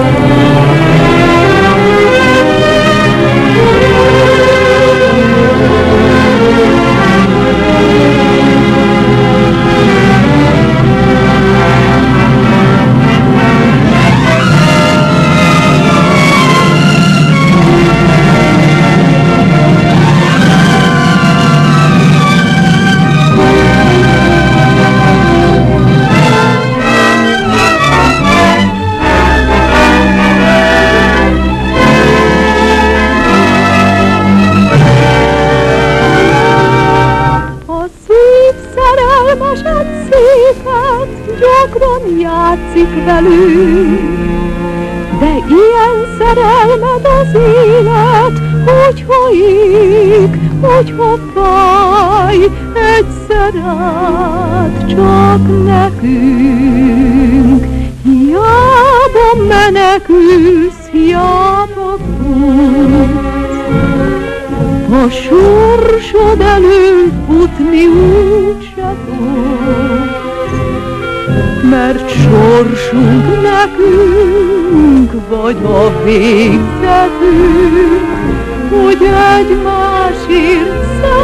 játszik velünk, de ilyen szerelmed az élet, hogyha ég, hogyha fáj, egyszer át csak nekünk. Hiába menekülsz, hiába futsz, a sorsod elől futni úgyse tudsz. Mert sorsunk nekünk, vagy a végzetünk, hogy egymásért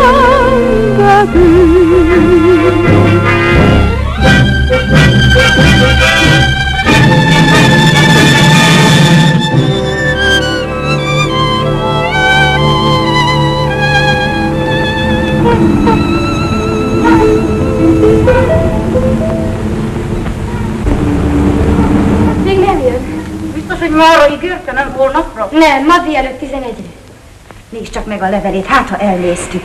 szenvedünk. Hogy mára ígérte, nem holnapra? Nem, ma délelőtt 11-re. Nézd csak meg a levelét, hát ha elnéztük.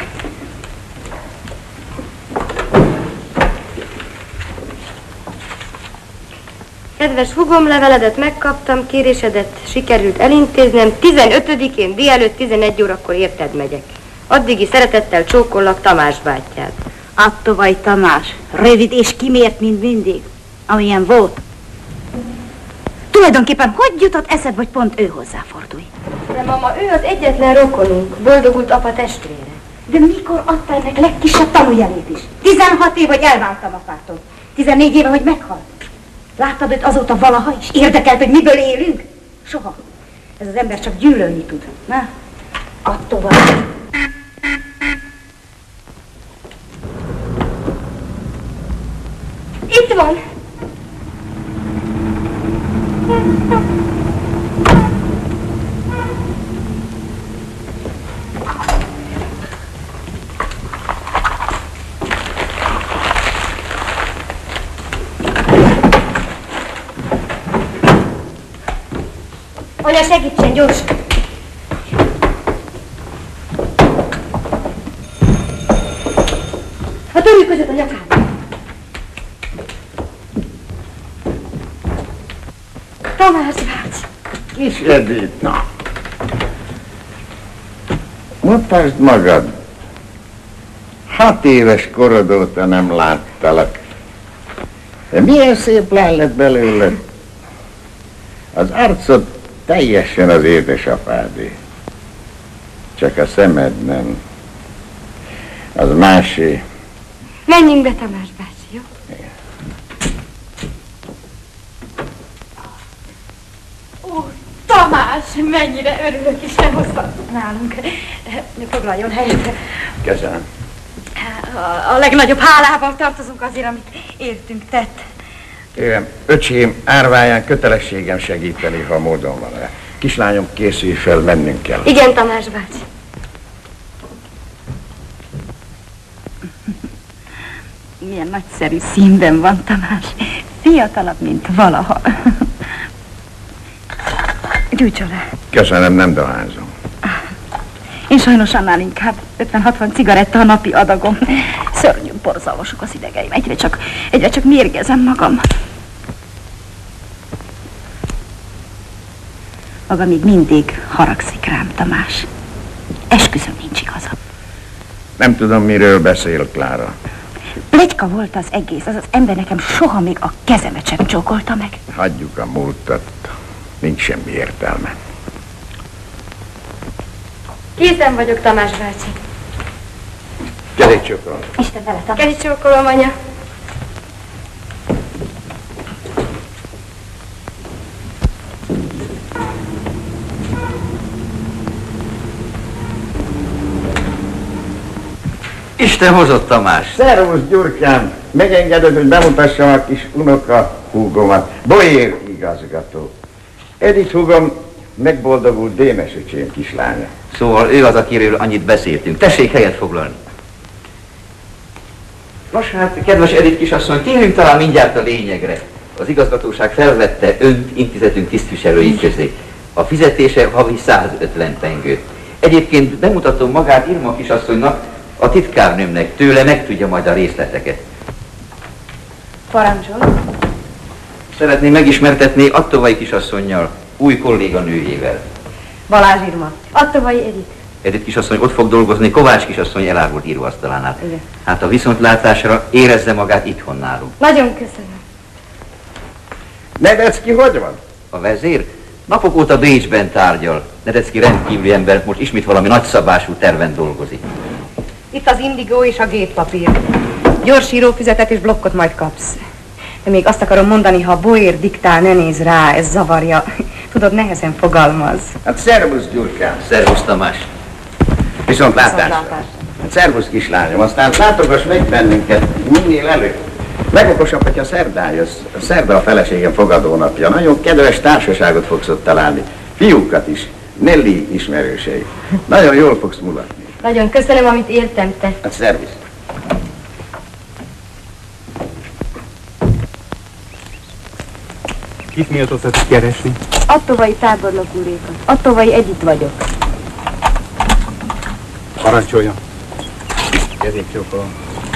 Kedves húgom, leveledet megkaptam, kérésedet sikerült elintéznem. 15-én délelőtt 11 órakor érted megyek. Addigi szeretettel csókollak, Tamás bátyád. Attovai Tamás, rövid és kimért, mint mindig, amilyen volt. Tulajdonképpen hogy jutott eszed, hogy pont ő hozzáfordulj? De mama, ő az egyetlen rokonunk, boldogult apa testvére. De mikor adta ennek legkisebb tanújelét is? 16 év, hogy elváltam apától. 14 éve, hogy meghalt. Láttad őt azóta valaha is? Érdekelt, hogy miből élünk? Soha. Ez az ember csak gyűlölni tud. Na, Attoval. Itt van! Anya, segítsen, gyorsan! A törjük között a nyakába. Tamás bácsi! Kis Editna, mutasd magad. 6 éves korod óta nem láttalak. De milyen szép lány lett belőled. Az arcod teljesen az édesapádé. Csak a szemed nem. Az másé. Menjünk be, Tamás bácsi, jó? Igen. Ó, Tamás, mennyire örülök, és nem hoztam nálunk. Foglaljon helyet. Köszönöm. A legnagyobb hálával tartozunk azért, amit értünk tett. Öcsém árváján kötelességem segíteni, ha módon van rá. Kislányom, készülj fel, mennünk kell. Igen, Tamás bácsi. Milyen nagyszerű színben van, Tamás. Fiatalabb, mint valaha. Gyújts alá. Köszönöm, nem dohányzom. Én sajnos annál inkább 50-60 cigaretta a napi adagom. Szörnyű borzalmasok az idegeim. Egyre csak mérgezem magam. Maga még mindig haragszik rám, Tamás. Esküszöm, nincs igaza. Nem tudom, miről beszél, Klára. Pletyka volt az egész, az ember nekem soha még a kezemet sem csókolta meg. Hagyjuk a múltat. Nincs semmi értelme. Készen vagyok, Tamás bácsi. Kerékcsókolom. Isten vele, Tamás. Kerítsókolom, anya. Isten hozott, Tamás! Szervusz, Gyurkám! Megengeded, hogy bemutassam a kis unoka húgomat. Boér igazgató. Edith húgom megboldogult Démes öcsém kislánya. Szóval ő az, akiről annyit beszéltünk. Tessék helyet foglalni. Nos hát, kedves Edith kisasszony, térjünk talán mindjárt a lényegre. Az igazgatóság felvette önt intézetünk tisztviselői közé. A fizetése havi 150 pengő. Egyébként bemutatom magát Irma kisasszonynak, a titkárnőmnek, tőle megtudja majd a részleteket. Parancsol. Szeretném megismertetni Attovai kisasszonnyal, új kolléganőjével. Balázs Irma. Attovai Edith. Edith kisasszony ott fog dolgozni Kovács kisasszony elárult íróasztalánál. Igen. Hát a viszontlátásra érezze magát itthon nálunk. Nagyon köszönöm. Nedecki hogy van? A vezér napok óta Bécsben tárgyal. Nedecki rendkívüli ember, most ismét valami nagyszabású terven dolgozik. Itt az indigó és a géppapír. Gyors írófüzetet és blokkot majd kapsz. De még azt akarom mondani, ha Boér diktál, ne néz rá, ez zavarja. Tudod, nehezen fogalmaz. Hát szervusz, Gyurkám. Szervusz, Tamás. Viszontlátásra. Hát szervusz, kislányom, aztán látogass meg bennünket minél előbb. Legokosabb, hogyha szerdán jössz. Szerda a feleségem fogadónapja. Nagyon kedves társaságot fogsz ott találni. Fiúkat is. Nelly ismerősei. Nagyon jól fogsz mulatni. Nagyon köszönöm, amit értem te. Hát szervusz. Kit méltóztatok keresni? Attovai tábornok úrékat. Attovai Edith vagyok. Parancsoljon. Kezét csókolom.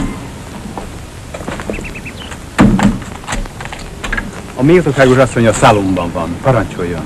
A méltóságos asszony a szalomban van. Parancsoljon.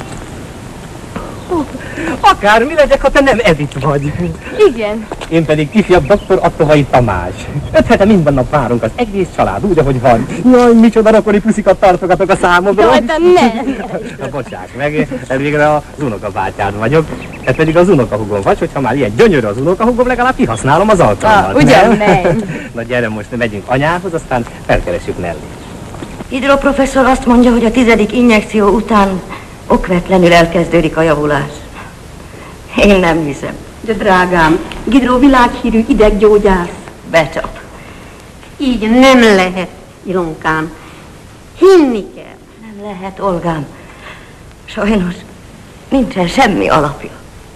Akármi legyek, ha te nem Edith vagy. Igen. Én pedig ifjabb dr. Attovai Tamás. 5 hete minden nap várunk az egész család, úgy, ahogy van. Jaj, micsoda rokoni puszikat tartogatok a számodra. Jaj, de ne! Na, bocsáss meg, elvégre az unokabátyád vagyok. Ez pedig az unokahúgom vagy, hogyha már ilyen gyönyörű az unokahúgom, legalább kihasználom az alkalmat. Ugyan nem. Na gyere, most megyünk anyához, aztán felkeressük Nelly. Hidroprofesszor azt mondja, hogy a 10. injekció után okvetlenül elkezdődik a javulás. Én nem hiszem. De drágám, Gidró világhírű ideggyógyász. Becsap. Így nem lehet, Ilonkám. Hinni kell. Nem lehet, Olgám. Sajnos nincsen semmi alapja.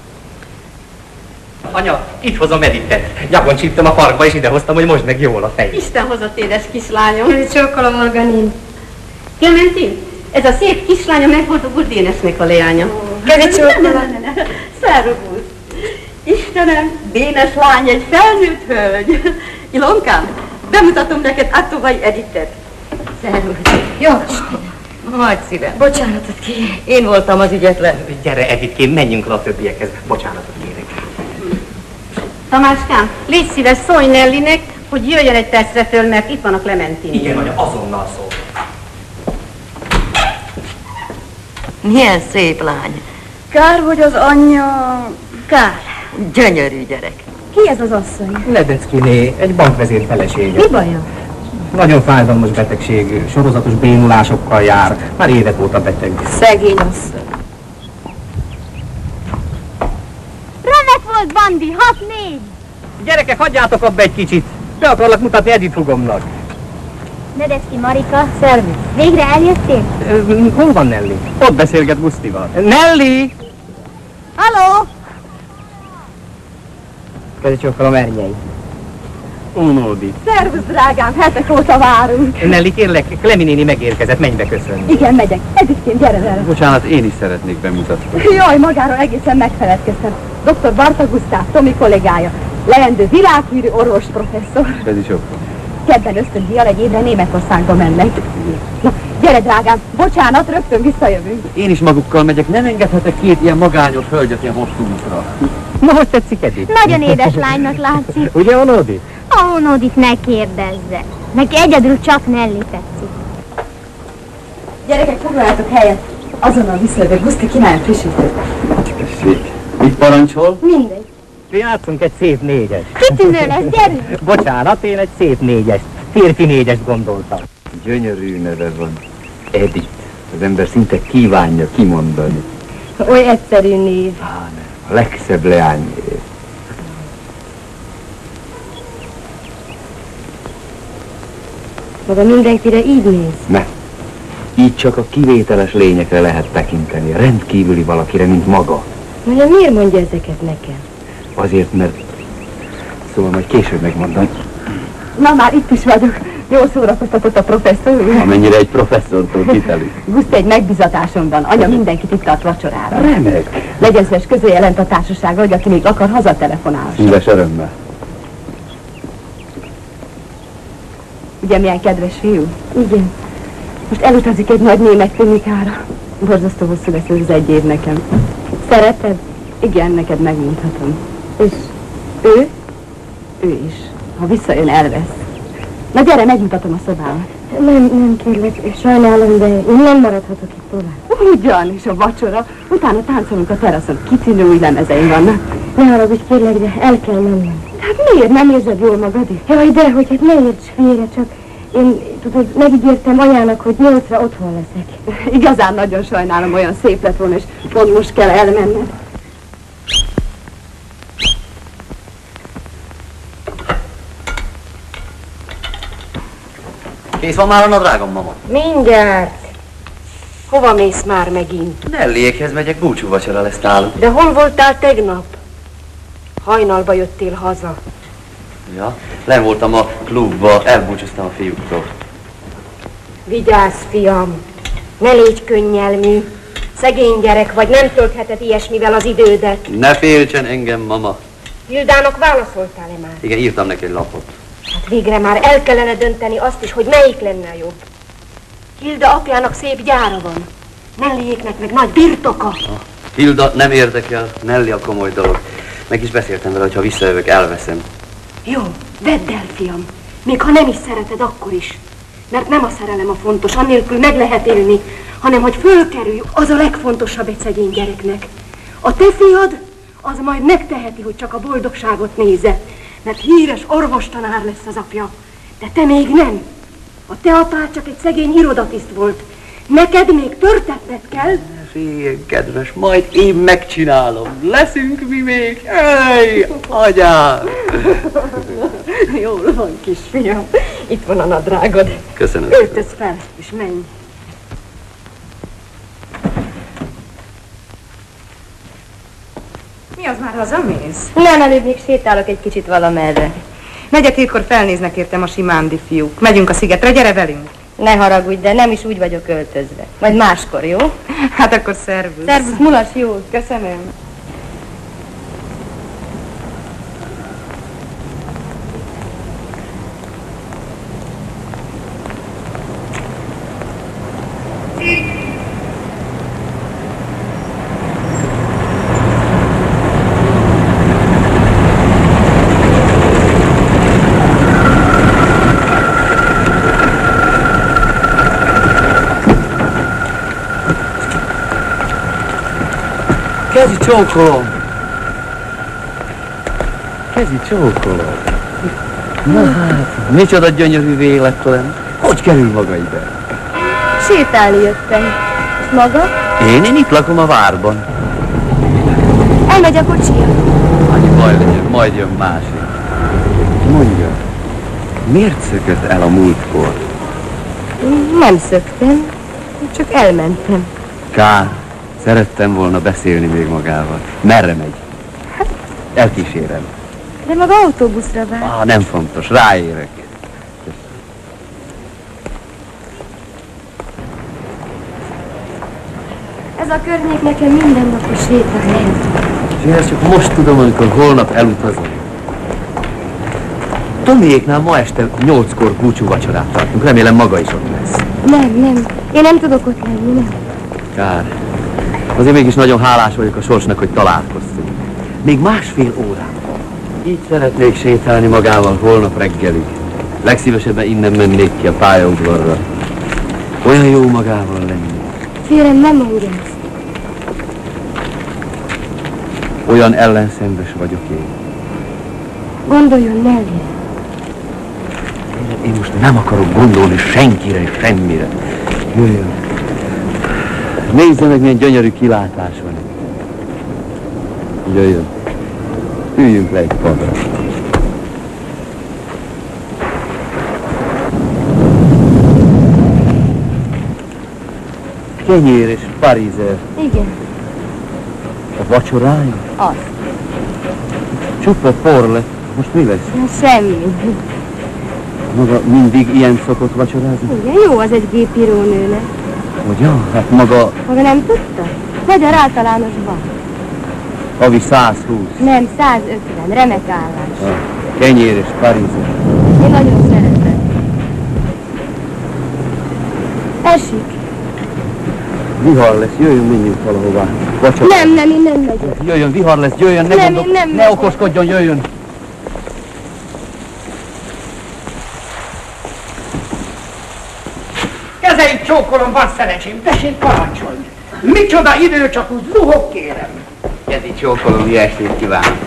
Anya, itt hozom Edithet. Gyakon csíptem a parkba, és idehoztam, hogy most meg jól a fej. Isten hozott, édes kislányom. Csókolom, Olganin. Clementine, ez a szép kislánya megboldogult Dénesnek a leánya. Kezi csókolom. Szervusz. Istenem, Dénes lány egy felnőtt hölgy. Ilonkám, bemutatom neked Attovai Edithet. Szervusz. Jó. Majd szívem. Bocsánatot kérek. Én voltam az ügyetlen. Gyere, Editkém, menjünk le a többiekhez. Bocsánatot kérek. Tamáskám, légy szíves, szólj Nellinek, hogy jöjjön egy percre föl, mert itt van a Clementine. Igen, anya, azonnal szól. Milyen szép lány. Kár, hogy az anyja... Kár. Gyönyörű gyerek. Ki ez az asszony? Ledeckiné, egy bankvezér felesége. Mi baja? Nagyon fájdalmas betegség, sorozatos bénulásokkal jár. Már évek óta beteg. Szegény asszony. Remek volt, Bandi, 6-4. Gyerekek, hagyjátok abba egy kicsit. Be akarlak mutatni Edith hugomnak. Nedecki Marika, szervusz. Végre eljöttél? Hol van Nelly? Ott beszélget Gusztival. Nelly! Halló! Kezdj csókolom, Ernyei. Unódi. Szervusz, drágám, hetek óta várunk. Nelly, kérlek, Klemi néni megérkezett, menj be köszönni. Igen, megyek. Edithként, gyere vele. Bocsánat, én is szeretnék bemutatni. Jaj, magáról egészen megfeledkeztem. Dr. Barta Gusztáv, Tomi kollégája. Leendő világhírű orvos professzor. Ez is jó. Kedden ösztöndíjjal egy évre Németországba mennek. Na, gyere, drágám, bocsánat, rögtön visszajövünk. Én is magukkal megyek, nem engedhetek két ilyen magányos hölgyet ilyen hosszú útra. Na, hogy tetszik Edith? Nagyon édes lánynak látszik. Ugye, Unódi? A Unódit ne kérdezze. Neki egyedül csak Nelly tetszik. Gyerekek, foglaljátok helyet. Azonnal visszajövök, Guszti kínálja frissítőt. Tessék, mit parancsol? Mindegy. Játszunk egy szép négyes. Kitűnő lesz, gyerünk! Bocsánat, én egy szép négyest, férfi négyest gondoltam. Gyönyörű neve van. Edith. Az ember szinte kívánja kimondani. Oly egyszerű név. A legszebb leányé. Maga mindenkire így néz? Ne. Így csak a kivételes lényekre lehet tekinteni, a rendkívüli valakire, mint maga. Nagyon miért mondja ezeket nekem? Azért, mert... Szóval majd később megmondom. Na már itt is vagyok. Jól szórakoztatott a professzor úr. Amennyire egy professzortól kitelű. Guszt, egy megbízatásom van. Anya mindenkit itt tart vacsorára. Remek. Legyen szíves, közöljelent a társaságra, hogy aki még akar, hazatelefonál. Szíves örömmel. Ugye milyen kedves fiú? Igen. Most elutazik egy nagy német klinikára. Borzasztó hosszú lesz ez 1 év nekem. Szereted? Igen, neked megmondhatom. És ő? Ő is. Ha visszajön, elvesz. Na gyere, megmutatom a szobámat. Nem kérlek, sajnálom, de én nem maradhatok itt tovább. Ugyan, és a vacsora. Utána táncolunk a teraszon. Kitűnő új lemezeim vannak. Ne haragudj, kérlek, de el kell mennem. Hát miért? Nem érzed jól magad is? Jaj, de hogy hát ne érts félre, csak én, tudod, megígértem anyának, hogy 8-ra otthon leszek. Igazán nagyon sajnálom, olyan szép lett volna, és pont most kell elmenned. Kész van már a nadrágom, mama? Mindjárt. Hova mész már megint? Nelliékhez megyek, búcsúvacsora lesz náluk. De hol voltál tegnap? Hajnalba jöttél haza. Ja, len voltam a klubba, elbúcsúztam a fiúktól. Vigyázz, fiam, ne légy könnyelmű. Szegény gyerek vagy, nem töltheted ilyesmivel az idődet. Ne féltsen engem, mama. Hildának válaszoltál-e már? Igen, írtam neki egy lapot. Hát végre már el kellene dönteni azt is, hogy melyik lenne a jobb. Hilda apjának szép gyára van. Nelliéknek meg nagy birtoka. Hilda nem érdekel, Nelly a komoly dolog. Meg is beszéltem vele, hogy ha visszajövök, elveszem. Jó, vedd el, fiam. Még ha nem is szereted, akkor is. Mert nem a szerelem a fontos, annélkül meg lehet élni, hanem hogy fölkerülj, az a legfontosabb egy szegény gyereknek. A te fiad, az majd megteheti, hogy csak a boldogságot nézze, mert híres orvostanár lesz az apja. De te még nem. A te apád csak egy szegény irodatiszt volt. Neked még törtetned kell. Félj, kedves, majd én megcsinálom. Leszünk mi még? Ej, agyám! Jól van, kisfiam. Itt van a nadrágod. Köszönöm. Öltöz fel, és menj. Mi az, már hazamész? Nem, előbb még sétálok egy kicsit valamerre. 4-kor felnéznek értem a simándi fiúk. Megyünk a szigetre, gyere velünk. Ne haragudj, de nem is úgy vagyok öltözve. Majd máskor, jó? Hát akkor szervusz. Szervusz, mulass jól. Köszönöm. Kezi csókolom! Kezi csókolom! Na hát, micsoda gyönyörű életlen! Hogy kerül maga ide? Sétálni jöttem. És maga? Én itt lakom a várban. Elmegy a kocsija. Annyi baj legyen, majd jön másik. Mondja, miért szökött el a múltkor? Nem szöktem, csak elmentem. Kár, szerettem volna beszélni még magával. Merre megy? Elkísérem. De maga autóbuszra vár. Nem fontos, ráérek. Ez a környék nekem mindennapos sétálhely. És én ezt csak most tudom, amikor holnap elutazom. Tomiéknál ma este 8-kor búcsúvacsorát tartunk. Remélem maga is ott lesz. Nem. Én nem tudok ott lenni, nem. Kár. Azért mégis nagyon hálás vagyok a sorsnak, hogy találkoztunk. Még másfél órán. Így szeretnék sétálni magával holnap reggelig. Legszívesebben innen mennék ki a pályaudvarra. Olyan jó magával lenni. Kérem, nem mondja ezt. Olyan ellenszenves vagyok én. Gondoljon Nelly. Én most nem akarok gondolni senkire és semmire. Jöjjön. Nézze meg, milyen gyönyörű kilátás van. Jöjjön. Üljünk le egy padra. kenyér és parizer. Igen, A vacsorája? az. Csupa por lett. Most mi lesz? Semmi. Maga mindig ilyen szokott vacsorázni? Igen, jó az egy gépírónőnek. Hogyan? Hát maga Maga nem tudta? Magyar általánosban. havi 120. Nem, 150. Remek állás. Kenyér és parizer. Én nagyon szeretem. Esik. Vihar lesz, jöjjön, menjünk valahová. Vacsora. Nem, én nem megyek. Jöjjön, vihar lesz, jöjjön, ne Nem, gondol, én nem ne megyek. okoskodjon, jöjjön. Kezeit csókolom, van szerencsém, tessék parancsolni. Micsoda idő, csak úgy zuhog, kérem. Kezi csókolom, jó estét kívánok.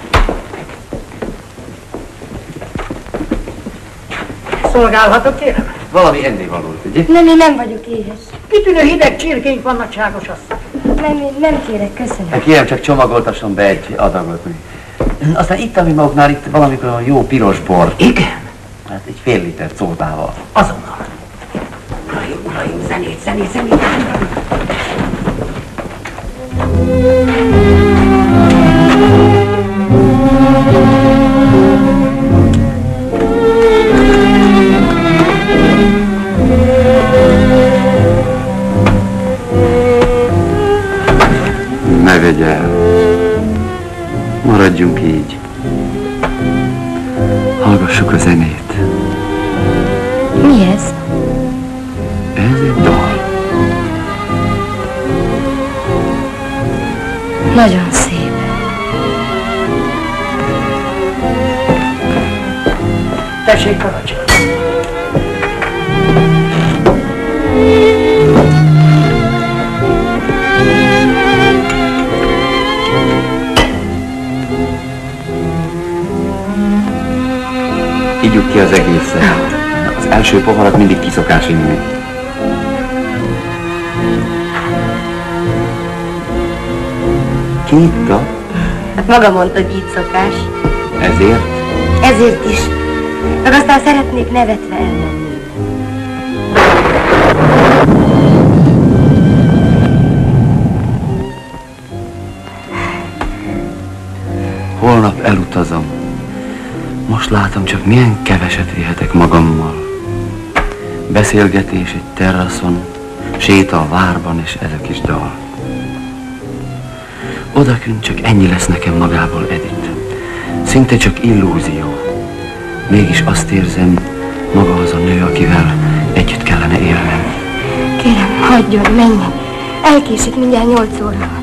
Szolgálhatok, kérem? Valami ennivalót, ugye? Nem, én nem vagyok éhes. Kitűnő hideg csirkénk van, nagyságos asszony. Nem, én nem kérek, köszönöm. Hát kérem, csak csomagoltasson be egy adagot. Aztán itt, ami maguknál itt valamikor a jó piros bor. Igen? Hát egy fél liter szótával. Azonnal. Uraim, zenét. Ne vegye el. Maradjunk így. Hallgassuk a zenét. Mi ez? Ez egy dal. Nagyon szép. Tessék parancsolni. Ígyuk ki az egészet. Az első poharat mindig kiszokás inni. Ki itta? Hát maga mondta, hogy így szokás. Ezért? Ezért is. Meg aztán szeretnék nevetve elmenni. Holnap elutazom. Most látom, csak milyen keveset vihetek magammal. Beszélgetés egy terraszon, séta a várban, és ez a kis dal. Odakünt csak ennyi lesz nekem magából, Edith. Szinte csak illúzió. Mégis azt érzem, maga az a nő, akivel együtt kellene élnem. Kérem, hagyjon, menjen. Elkésik, mindjárt 8 óra van.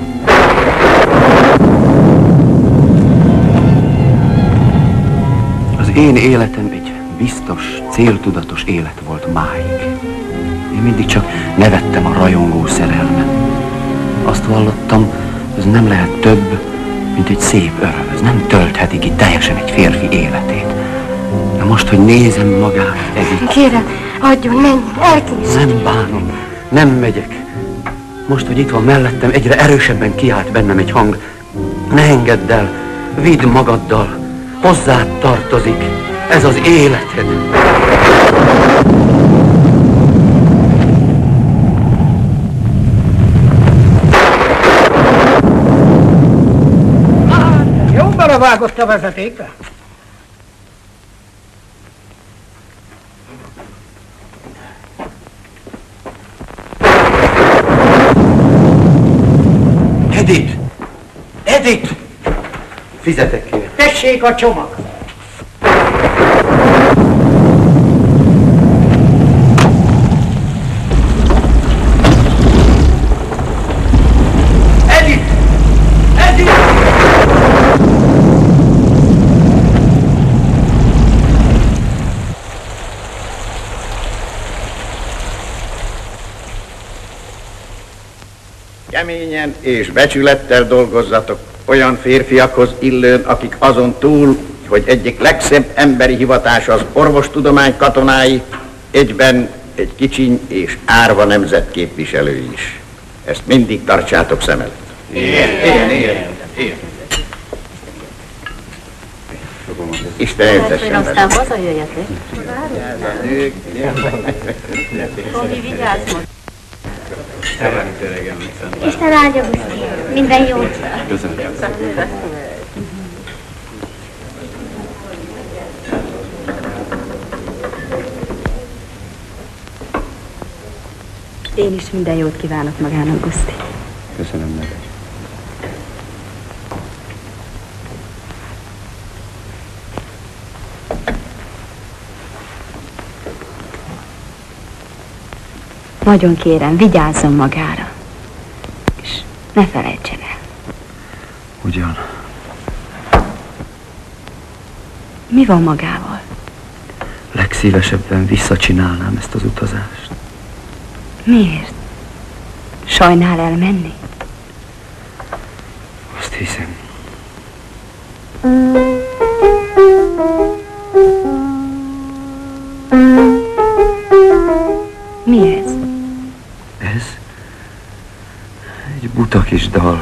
Az én életem egy biztos, céltudatos élet volt máig. Én mindig csak nevettem a rajongó szerelmen. Azt vallottam, ez nem lehet több, mint egy szép öröm. Ez nem töltheti ki teljesen egy férfi életét. De most, hogy nézem magát, Edith... Kérem, hagyjon, menjen, elkésik. Nem bánom, nem megyek. Most, hogy itt van mellettem, egyre erősebben kiált bennem egy hang. Ne engedd el, vidd magaddal, hozzád tartozik, ez az életed. Jó belevágott a vezetékbe. Edith! Edith! Fizetek kérem. Tessék a csomag. Edith! Edith! Keményen és becsülettel dolgozzatok, olyan férfiakhoz illőn, akik azon túl, hogy egyik legszebb emberi hivatás az orvostudomány katonái, egyben egy kicsiny és árva nemzet képviselői is. Ezt mindig tartsátok szem előtt. Igen. Isten éltessen veled. Aztán hazajöjjetek. Tomi, vigyázz most. Elmenít öregem, viszont. Isten áldja, Guszti. Minden jót. Köszönöm. Én is minden jót kívánok magának, Guszti. Köszönöm neked. Nagyon kérem, vigyázzon magára. És ne felejtsen el. Ugyan. Mi van magával? Legszívesebben visszacsinálnám ezt az utazást. Miért? Sajnál elmenni? Azt hiszem. Mi ez? Ez? Egy buta kis dal.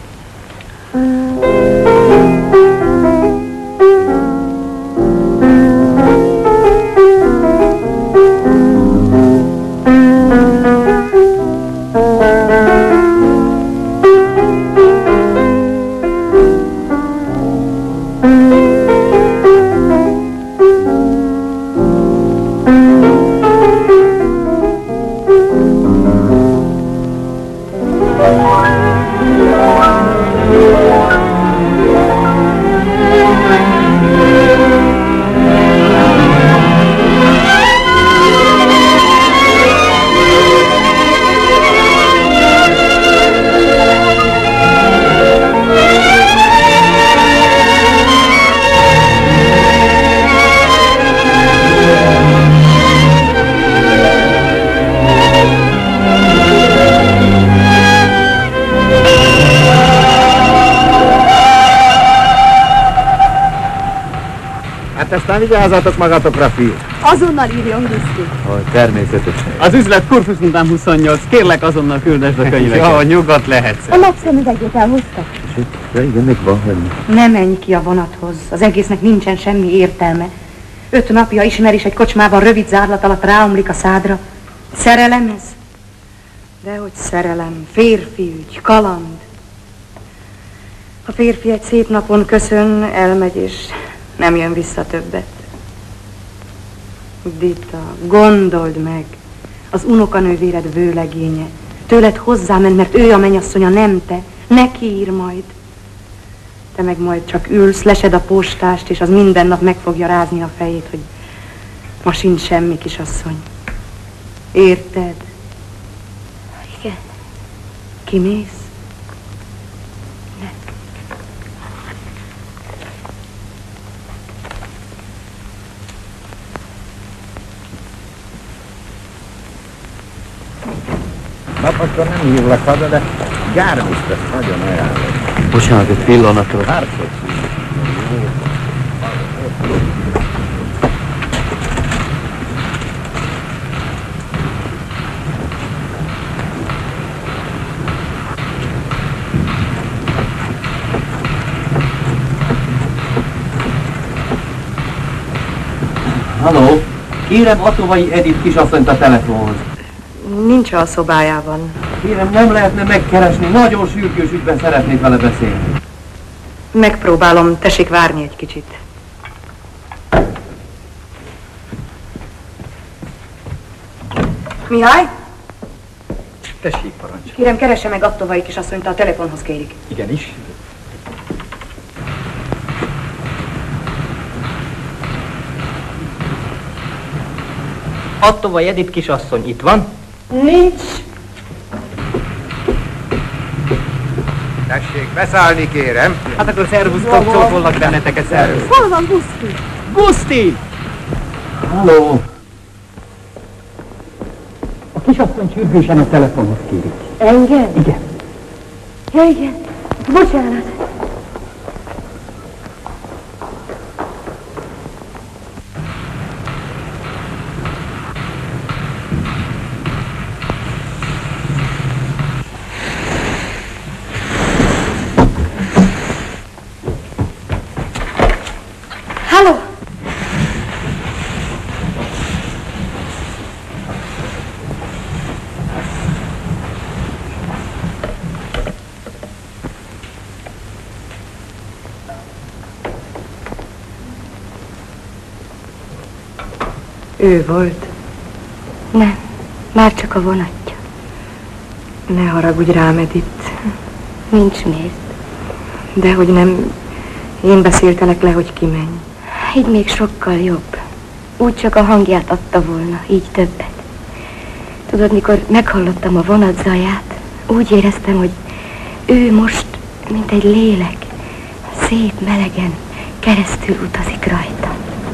Aztán vigyázzatok magatokra, fiú. Azonnal írjon, Guszti. Természetesen. Az üzlet Kurfürst után 28, kérlek azonnal küldesd a könyveket. Jó, nyugodt lehetsz. A napszemüvegét elhozta. De igen, még van hagyni. Ne menj ki a vonathoz. Az egésznek nincsen semmi értelme. 5 napja ismer is egy kocsmában rövid zárlat alatt ráomlik a szádra. Szerelem ez? Dehogy szerelem, férfiügy, kaland. A férfi egy szép napon köszön, elmegy és nem jön vissza többet. Dita, gondold meg, az unokanővéred vőlegénye. Tőled hozzáment, mert ő a mennyasszonya, nem te. Neki ír majd. Te meg majd csak ülsz, lesed a postást, és az minden nap meg fogja rázni a fejét, hogy ma sincs semmi, kisasszony. Érted? Igen. Kimész? Naposkor nem hívlak haza, de Gármiszt ezt nagyon ajánlom. Bocsánat, egy pillanatra. Harcot. Halló, kérem Atovai Edith kisasszonyt a telefonhoz. Nincs a szobájában. Kérem, nem lehetne megkeresni, nagyon sürgős ügyben szeretnék vele beszélni. Megpróbálom, tessék várni egy kicsit. Mihály? Tessék, parancs. Kérem, keresse meg Attovai kisasszonyt, a telefonhoz kérik. Igenis. Attovai Edith kisasszony itt van? Nincs. Tessék, beszállni kérem. Hát akkor szervusztok, csókollak benneteket, szervusz. Hol van Guszti? Guszti! Halló! A kisasszony sürgősen a telefonhoz kérik. Engem? Igen. Ja, igen. Bocsánat. Halló! Ő volt? Nem, már csak a vonatja. Ne haragudj rám, Edith. Nincs miért. Dehogy nem, én beszéltelek le, hogy kimenj. Így még sokkal jobb. Úgy csak a hangját adta volna, így többet. Tudod, mikor meghallottam a vonat zaját, úgy éreztem, hogy ő most, mint egy lélek, szép melegen keresztül utazik rajta.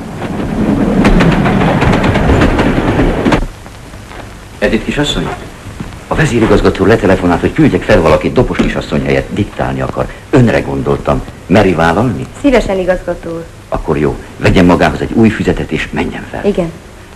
Edith kisasszony? A vezérigazgató letelefonált, hogy küldjek fel valakit Dobos kisasszony helyett, diktálni akar. Önre gondoltam. Meri vállalni? Szívesen, igazgató úr. Akkor jó. Vegyen magához egy új füzetet és menjen fel. Igen.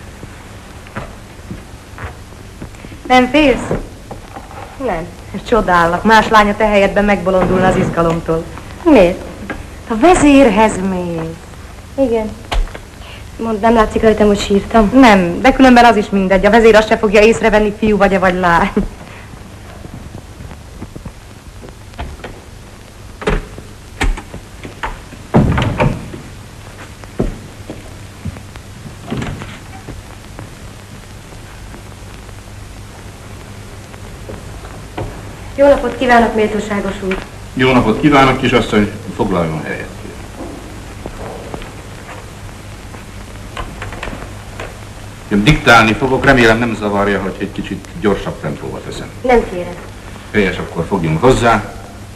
Nem félsz? Nem. Csodálak. Más lánya te helyedben megbolondulna az izgalomtól. Miért? A vezérhez mész. Igen. Mondd, nem látszik rajtam, hogy sírtam? Nem, de különben az is mindegy. A vezér azt se fogja észrevenni, fiú vagy-e vagy lány. Jó napot kívánok, méltóságos úr! Jó napot kívánok, kisasszony, foglaljon helyet. Én diktálni fogok, remélem nem zavarja, hogy egy kicsit gyorsabb tempóba teszem. Nem kérem. Helyes, akkor fogjunk hozzá.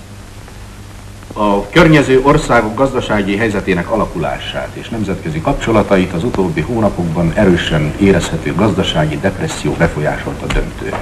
A környező országok gazdasági helyzetének alakulását és nemzetközi kapcsolatait az utóbbi hónapokban erősen érezhető gazdasági depresszió befolyásolta döntően.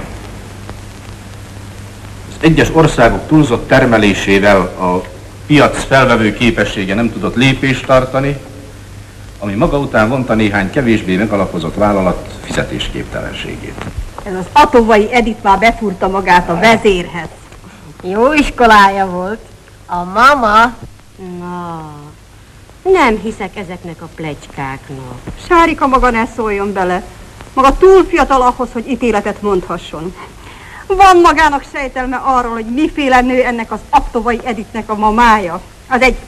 Az egyes országok túlzott termelésével a piac felvevő képessége nem tudott lépést tartani, ami maga után vonta néhány kevésbé megalapozott vállalat fizetésképtelenségét. Ez az Atovai Edith már befúrta magát a vezérhez. Jó iskolája volt. A mama? Na, nem hiszek ezeknek a pletykáknak. Sárika maga ne szóljon bele. Maga túl fiatal ahhoz, hogy ítéletet mondhasson. Van magának sejtelme arról, hogy miféle nő ennek az Atovai Edithnek a mamája. Az egy...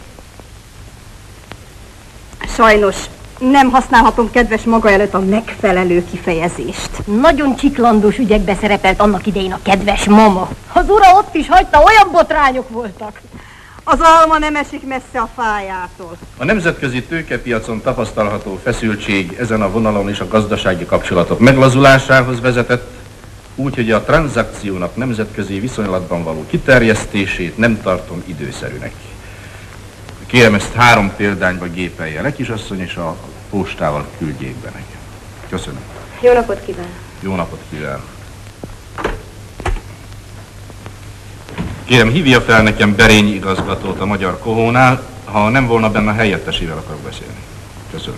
Sajnos nem használhatom kedves maga előtt a megfelelő kifejezést. Nagyon csiklandós ügyekbe szerepelt annak idején a kedves mama. Az ura ott is hagyta, olyan botrányok voltak. Az alma nem esik messze a fájától. A nemzetközi tőkepiacon tapasztalható feszültség ezen a vonalon is a gazdasági kapcsolatok meglazulásához vezetett, úgyhogy a tranzakciónak nemzetközi viszonylatban való kiterjesztését nem tartom időszerűnek. Kérem, ezt 3 példányba gépelje le, kisasszony, és a postával küldjék be nekem. Köszönöm. Jó napot kívánok. Jó napot kívánok. Kérem, hívja fel nekem Berényi igazgatót a Magyar Kohónál, ha nem volna benne, a helyettesével akarok beszélni. Köszönöm.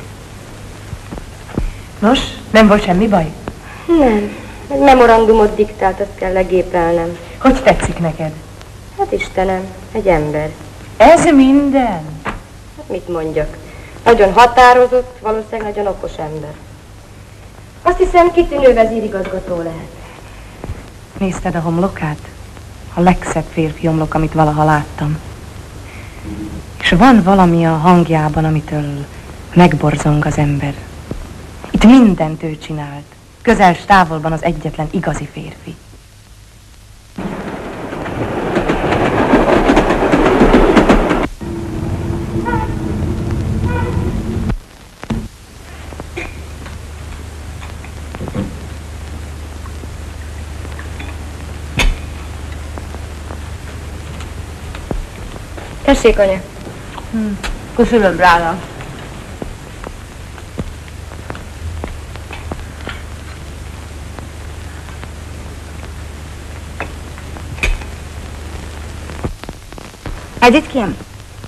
Nos, nem volt semmi baj? Nem. Egy memorandumot diktált, azt kell legépelnem. Hogy tetszik neked? Hát Istenem, egy ember. Ez minden? Hát mit mondjak? Nagyon határozott, valószínűleg nagyon okos ember. Azt hiszem, kitűnő vezérigazgató lehet. Nézted a homlokát? A legszebb férfi homlok, amit valaha láttam. És van valami a hangjában, amitől megborzong az ember. Itt mindent ő csinált. Közel s távolban az egyetlen igazi férfi. Tessék, anya. Köszönöm, drága. Editkém,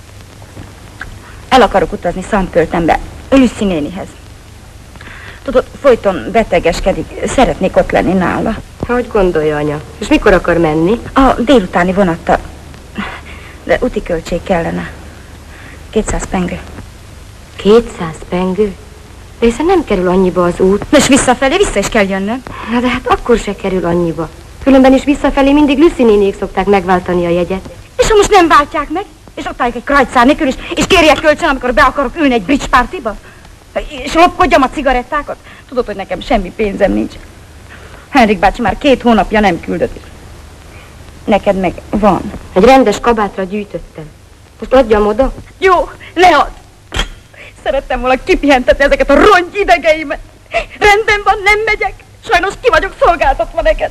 el akarok utazni Szantköltembe, Lucy nénihez. Tudod, folyton betegeskedik, szeretnék ott lenni nála. Hogy gondolja, anya? És mikor akar menni? A délutáni vonattal. De úti költség kellene. 200 pengő. 200 pengő? De hiszen nem kerül annyiba az út. És visszafelé vissza is kell jönnöm. Na de hát akkor se kerül annyiba. Különben is visszafelé mindig Lucy néniék szokták megváltani a jegyet. És ha most nem váltják meg, és ott álljuk egy krajcár nélkül, és kérjek kölcsön, amikor be akarok ülni egy bridge partiba? És lopkodjam a cigarettákat? Tudod, hogy nekem semmi pénzem nincs. Henrik bácsi már 2 hónapja nem küldött. Neked meg van. Egy rendes kabátra gyűjtöttem. Most adjam oda? Jó, ne add! Szerettem volna kipihentetni ezeket a rongy idegeimet. Rendben van, nem megyek. Sajnos ki vagyok szolgáltatva neked.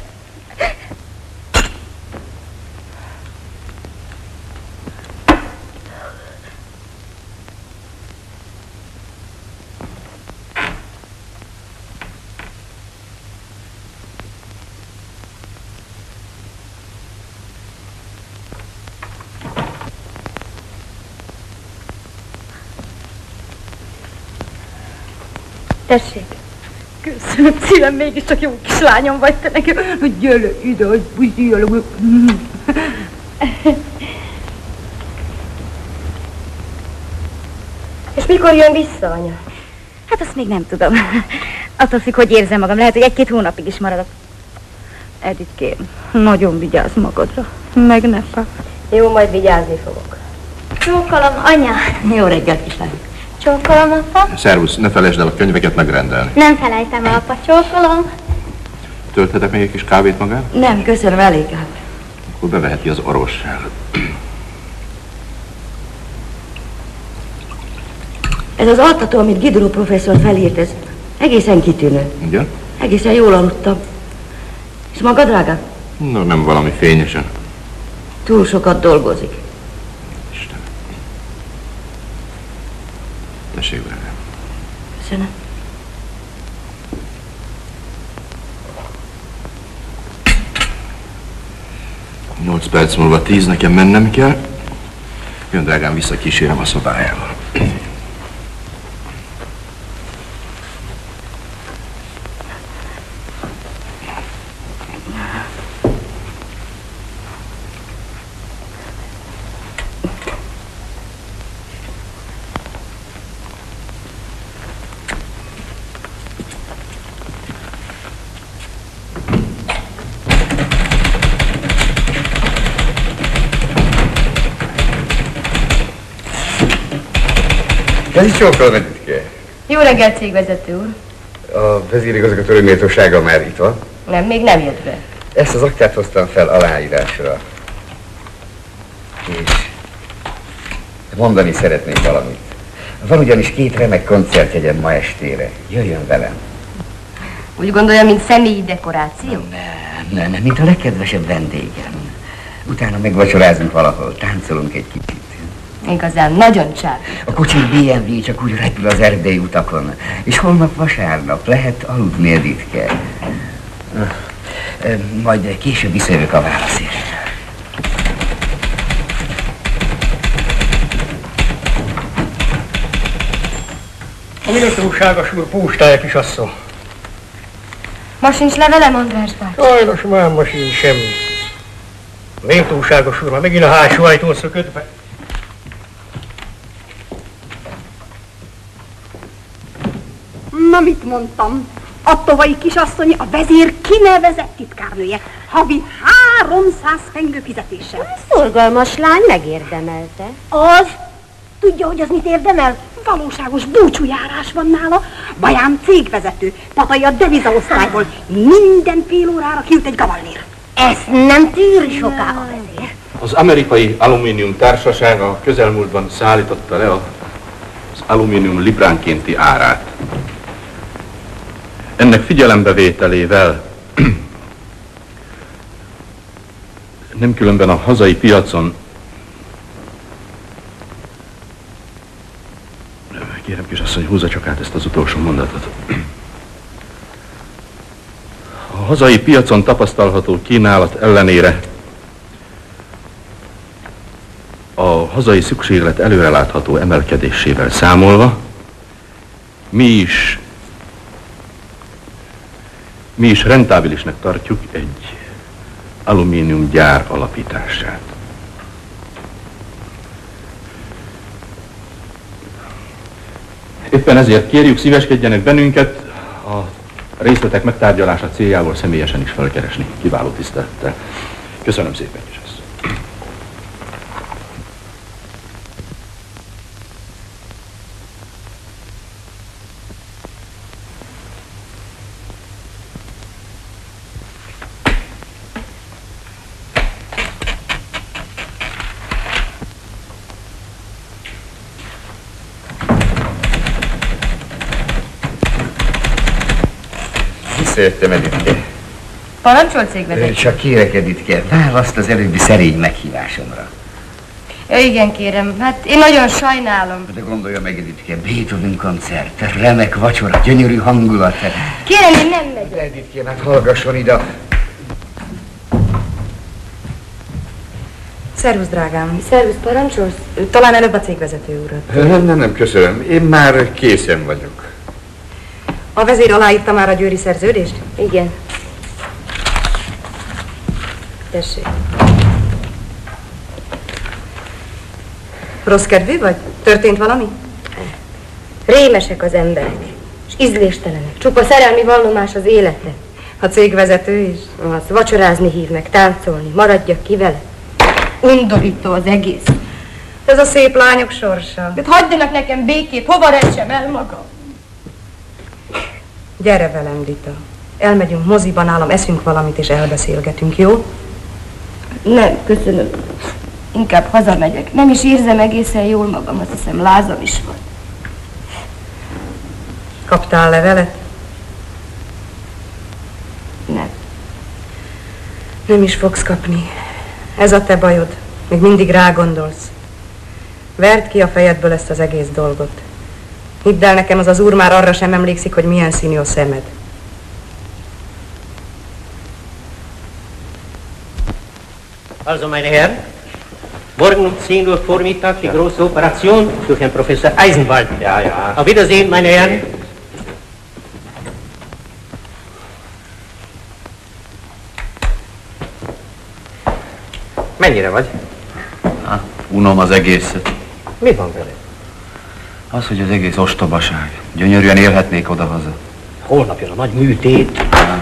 Tessék. Köszönöm szívem, mégiscsak jó kislányom vagy te nekem. Gyere ide, hogy buzsíjálok. És mikor jön vissza, anya? Hát azt még nem tudom. Attól függ, hogy érzem magam. Lehet, hogy 1-2 hónapig is maradok. Editkém, nagyon vigyázz magadra. Meg ne fáj. Jó, majd vigyázni fogok. Csókolom, anya. Jó reggelt, kislányom. Csókolom, apa. Szervusz, ne felejtsd el a könyveket megrendelni. Nem felejtem el, apa. Csókolom. Tölthetek még egy kis kávét magának? Nem, köszönöm, elég. Akkor beveheti az orvosságot. Ez az altató, amit Gidró professzor felírt, ez egészen kitűnő. Ugye? Egészen jól aludtam. És maga, drága? No, nem valami fényesen. Túl sokat dolgozik. Istenem. Tessék, drágám. Köszönöm. Nyolc perc múlva 10, nekem mennem kell. Jön, drágám, visszakísérem a szobájába. Ez is csókolom, Editke. Jó reggelt, cégvezető úr. A vezérigazgató méltósága már itt van. Nem, még nem jött be. Ezt az aktát hoztam fel aláírásra. És mondani szeretnék valamit. Van ugyanis 2 remek koncertjegyem ma estére. Jöjjön velem. Úgy gondolja, mint személyi dekoráció? Nem, mint a legkedvesebb vendégem. Utána megvacsorázunk valahol, táncolunk egy kicsit. Igazán, nagyon csár. A kocsi BMW csak úgy repül az erdei utakon. És holnap vasárnap lehet aludni, Editke. Majd később visszajövök a válaszért. A méltóságos úr postája, kisasszony. Ma sincs levelem, András bácsi? Sajnos már ma sincs semmi. Méltóságos úr, már megint a hátsó ajtón szökött be. Na, mit mondtam? A tovai kisasszony a vezér kinevezett titkárnője, havi 300 pengő fizetéssel. Szorgalmas lány megérdemelte. Az? Tudja, hogy az mit érdemel? Valóságos búcsújárás van nála. Baján cégvezető, Patai a devizaosztályból. Minden fél órára kiült egy gavallér. Ezt nem tűri soká a vezér. Az Amerikai Alumínium Társaság a közelmúltban szállította le az alumínium libránkénti árát. Ennek figyelembevételével nem különben a hazai piacon, kérem kisasszony, húzza csak át ezt az utolsó mondatot. A hazai piacon tapasztalható kínálat ellenére a hazai szükséglet előrelátható emelkedésével számolva mi is rentábilisnek tartjuk egy alumíniumgyár alapítását. Éppen ezért kérjük, szíveskedjenek bennünket a részletek megtárgyalása céljából személyesen is felkeresni. Kiváló tisztelettel. Köszönöm szépen, kisasszony. Visszajöttem, Editke. Parancsolt cégvezető? Csak kérek, Editke, választ az előbbi szerény meghívásomra. Ja, igen, kérem. Hát én nagyon sajnálom. De gondolja meg, Editke, Beethoven koncert, remek vacsora, gyönyörű hangulat. Kérem, én nem megyek. Editke, hát hallgasson ide. Szervusz, drágám. Szervusz, parancsolsz? Talán előbb a cégvezető urat. Nem, köszönöm. Én már készen vagyok. A vezér aláírta már a győri szerződést? Igen. Tessék. Rossz kedvű vagy? Történt valami? Rémesek az emberek, és ízléstelenek. Csupa szerelmi vallomás az élete. A cégvezető is? Az vacsorázni hívnak, táncolni. Maradjak ki vele. Undorító az egész. Ez a szép lányok sorsa. De hagyjanak nekem békét, hova rejtsem el magam? Gyere velem, Dita. Elmegyünk moziba, nálam eszünk valamit és elbeszélgetünk, jó? Nem, köszönöm. Inkább hazamegyek. Nem is érzem egészen jól magam, azt hiszem lázam is van. Kaptál levelet? Nem. Nem is fogsz kapni. Ez a te bajod. Még mindig rágondolsz. Verd ki a fejedből ezt az egész dolgot. Hidd el nekem, az úr már arra sem emlékszik, hogy milyen színű a szemed. Also, meine Herren, morgen um 10 Uhr Vormittag die große Operation durch Herrn Professor Eisenwald. Ja, ja. Auf Wiedersehen, meine Herren. Mennyire vagy? Unom az egészet. Mi van vele? Az, hogy az egész ostobaság. Gyönyörűen élhetnék odahaza. Holnap jön a nagy műtét.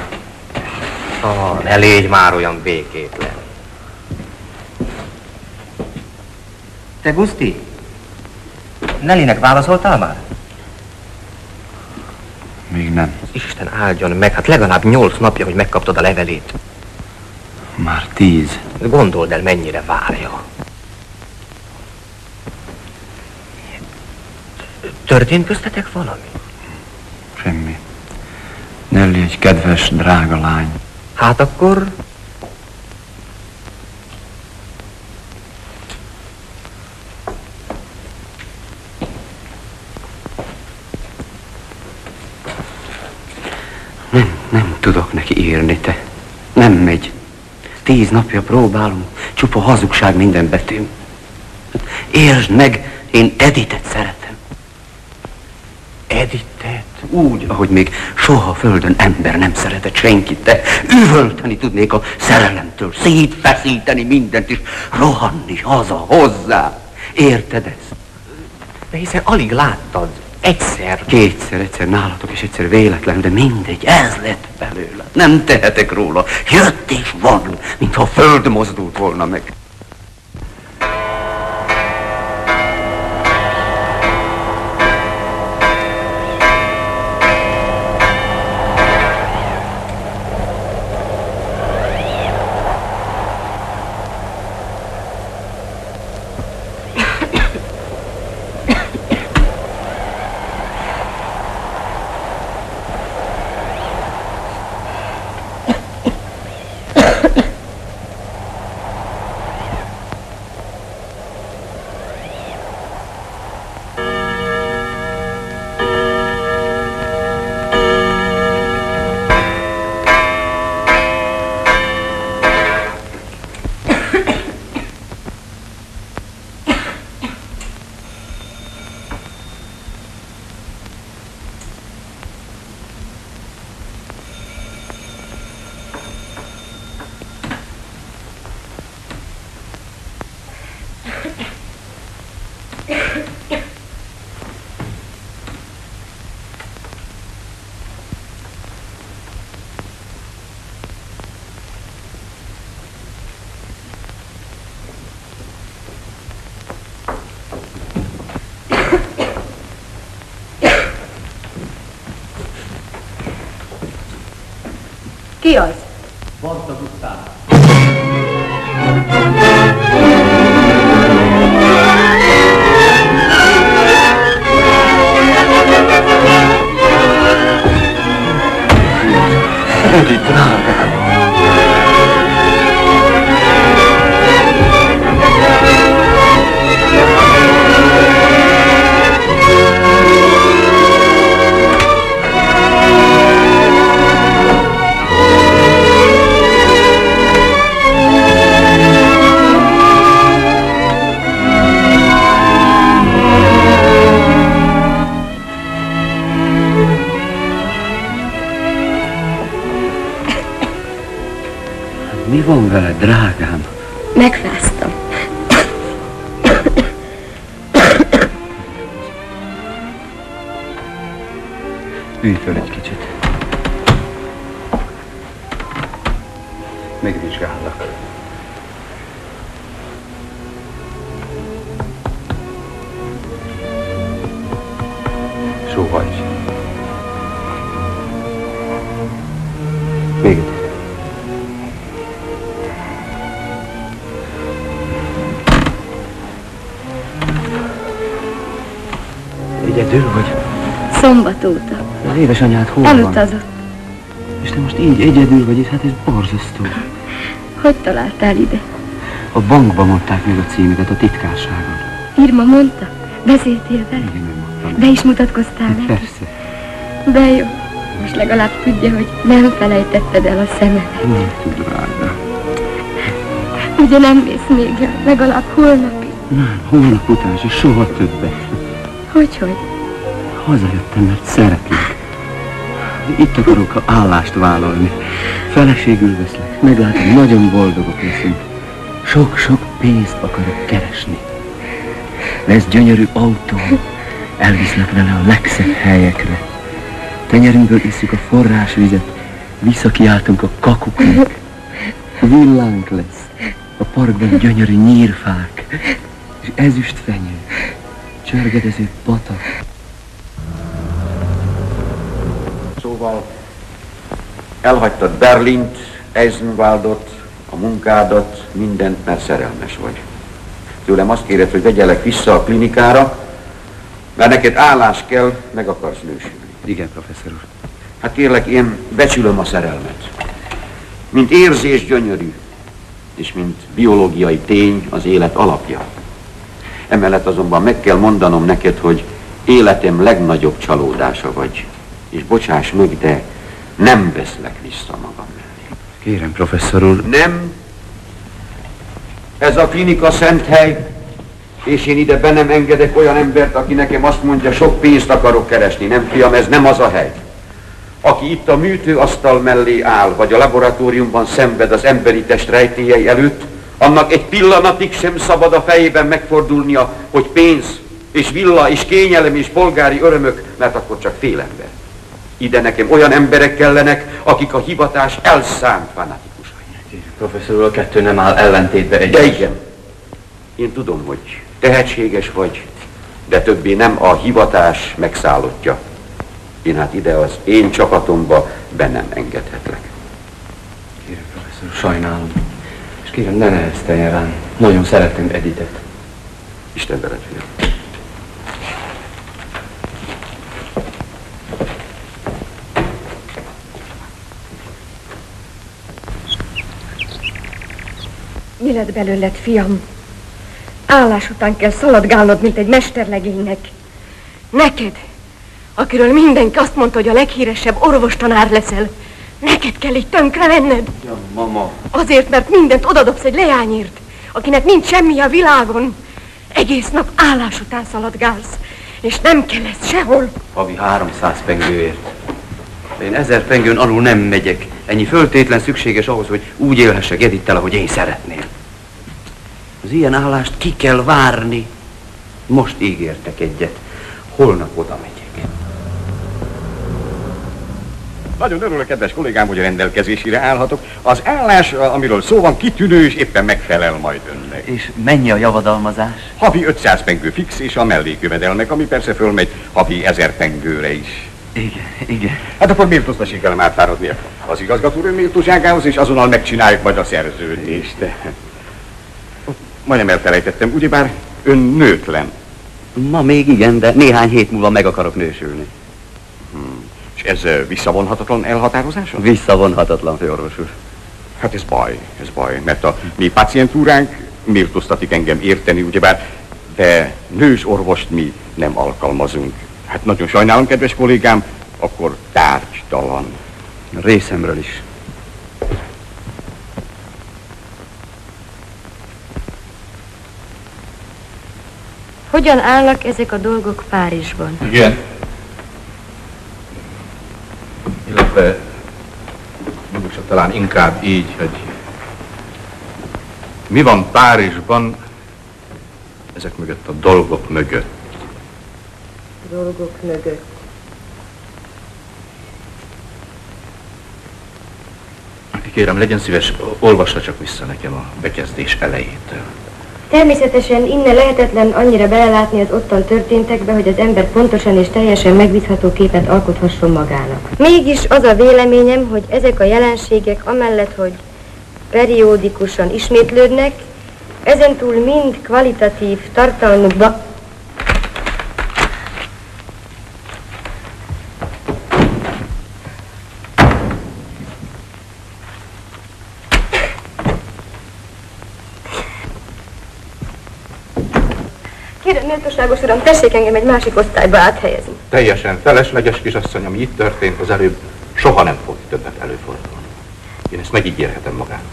Ne légy már olyan békétlen. Te, Guszti, Nelinek válaszoltál már? Még nem. Isten áldjon meg, hát legalább 8 napja, hogy megkaptad a levelét. Már 10. Gondold el, mennyire várja. Történt köztetek valami? Semmi. Nelly egy kedves, drága lány. Hát akkor... Nem tudok neki írni, te. Nem megy. 10 napja próbálom, csupa hazugság minden betűm. Értsd meg, én Editet szeretem. Editet? Úgy, ahogy még soha a földön ember nem szeretett senkit, de üvölteni tudnék a szerelemtől, szétfeszíteni mindent, és rohanni haza, hozzá. Érted ezt? De hiszen alig láttad. Egyszer nálatok, és egyszer véletlenül, de mindegy, ez lett belőle. Nem tehetek róla. Jött és van, mintha a föld mozdult volna meg. Ki az? Vazda Gusztáv. Mi van vele, drágám? Megfáztam. Ülj föl egy kicsit. Megvizsgállak. Sóhajts. Még egy. Egyedül vagy? Szombat óta. Az édesanyád hol van? Elutazott. És te most így egyedül vagy, és hát ez borzasztó. Hogy találtál ide? A bankban mondták meg a címedet, a titkárságon. Irma mondta? Beszéltél vele? Igen, nem mondtam. Be is mutatkoztál neki? Persze. De jó. Most legalább tudja, hogy nem felejtetted el a szememet. Nem tud rád. Ugye nem mész még el? Legalább holnapig? Nem, holnap után se soha többet. Hogy? Hazajöttem, mert szeretlek. Itt akarok állást vállalni. Feleségül veszlek. Meglátom, nagyon boldogok leszünk. Sok-sok pénzt akarok keresni. Lesz gyönyörű autó. Elvisznek vele a legszebb helyekre. Tenyerünkből isszuk a forrásvizet. Visszakiáltunk a kakuknak. Villánk lesz. A parkban gyönyörű nyírfák. És ezüstfenyő. Csörgedező patak. Szóval elhagytad Berlint, Eisenwaldot, a munkádat, mindent, mert szerelmes vagy. Tőlem azt kéred, hogy vegyelek vissza a klinikára, mert neked állás kell, meg akarsz nősülni. Igen, professzor úr. Hát kérlek, én becsülöm a szerelmet. Mint érzés gyönyörű, és mint biológiai tény az élet alapja. Emellett azonban meg kell mondanom neked, hogy életem legnagyobb csalódása vagy. És bocsáss meg, de nem veszlek vissza magam mellé. Kérem, professzor úr. Nem. Ez a klinika szent hely, és én ide be nem engedek olyan embert, aki nekem azt mondja, sok pénzt akarok keresni. Nem, fiam, ez nem az a hely. Aki itt a műtőasztal mellé áll, vagy a laboratóriumban szenved az emberi test rejtélyei előtt, annak egy pillanatig sem szabad a fejében megfordulnia, hogy pénz, és villa, és kényelem, és polgári örömök, mert akkor csak fél ember. Ide nekem olyan emberek kellenek, akik a hivatás elszánt fanatikusai. Professzor úr, a kettő nem áll ellentétbe egymással. De igen. Én tudom, hogy tehetséges vagy, de többé nem a hivatás megszállottja. Én hát ide az én csapatomba be nem engedhetlek. Kérem, professzor úr, sajnálom. És kérem, ne nehezteljen rám. Nagyon szeretem Editet. Isten veled, fiam. Mi lett belőled, fiam? Állás után kell szaladgálnod, mint egy mesterlegénynek. Neked, akiről mindenki azt mondta, hogy a leghíresebb orvostanár leszel, neked kell így tönkre lenned. Ja, mama. Azért, mert mindent odadobsz egy leányért, akinek nincs semmi a világon. Egész nap állás után szaladgálsz, és nem kell ez sehol. Havi 300 pengőért. Én 1000 pengőn alul nem megyek. Ennyi föltétlen szükséges ahhoz, hogy úgy élhessek Edittel, ahogy én szeretném. Az ilyen állást ki kell várni. Most ígértek egyet. Holnap oda megyek. Nagyon örülök, kedves kollégám, hogy a rendelkezésére állhatok. Az állás, amiről szó van, kitűnő, és éppen megfelel majd önnek. És mennyi a javadalmazás? Havi 500 pengő fix, és a mellékjövedelmek, ami persze fölmegy havi 1000 pengőre is. Igen. Hát akkor méltóztassék velem átfáradnia az igazgató méltóságához, és azonnal megcsináljuk majd a szerződést. Majdnem elfelejtettem, ugyebár ön nőtlen. Ma még igen, de néhány hét múlva meg akarok nősülni. És ez visszavonhatatlan elhatározása? Visszavonhatatlan, főorvos úr. Hát ez baj, mert a mi pacientúránk méltóztatik engem érteni, ugyebár, de nős orvost mi nem alkalmazunk. Hát nagyon sajnálom, kedves kollégám, akkor tárgytalan. Részemről is. Hogyan állnak ezek a dolgok Párizsban? Igen. Illetve, mondjuk talán inkább így, hogy Mi van Párizsban ezek mögött a dolgok mögött? Dolgok mögött. Kérem, legyen szíves, olvassa csak vissza nekem a bekezdés elejétől. Természetesen innen lehetetlen annyira belelátni az ottan történtekbe, hogy az ember pontosan és teljesen megbízható képet alkothasson magának. Mégis az a véleményem, hogy ezek a jelenségek amellett, hogy periódikusan ismétlődnek, ezentúl mind kvalitatív tartalmukba Kérem, méltóságos uram, tessék engem egy másik osztályba áthelyezni. Teljesen felesleges, kisasszony, ami itt történt az előbb, soha nem fog többet előfordulni. Én ezt megígérhetem magának.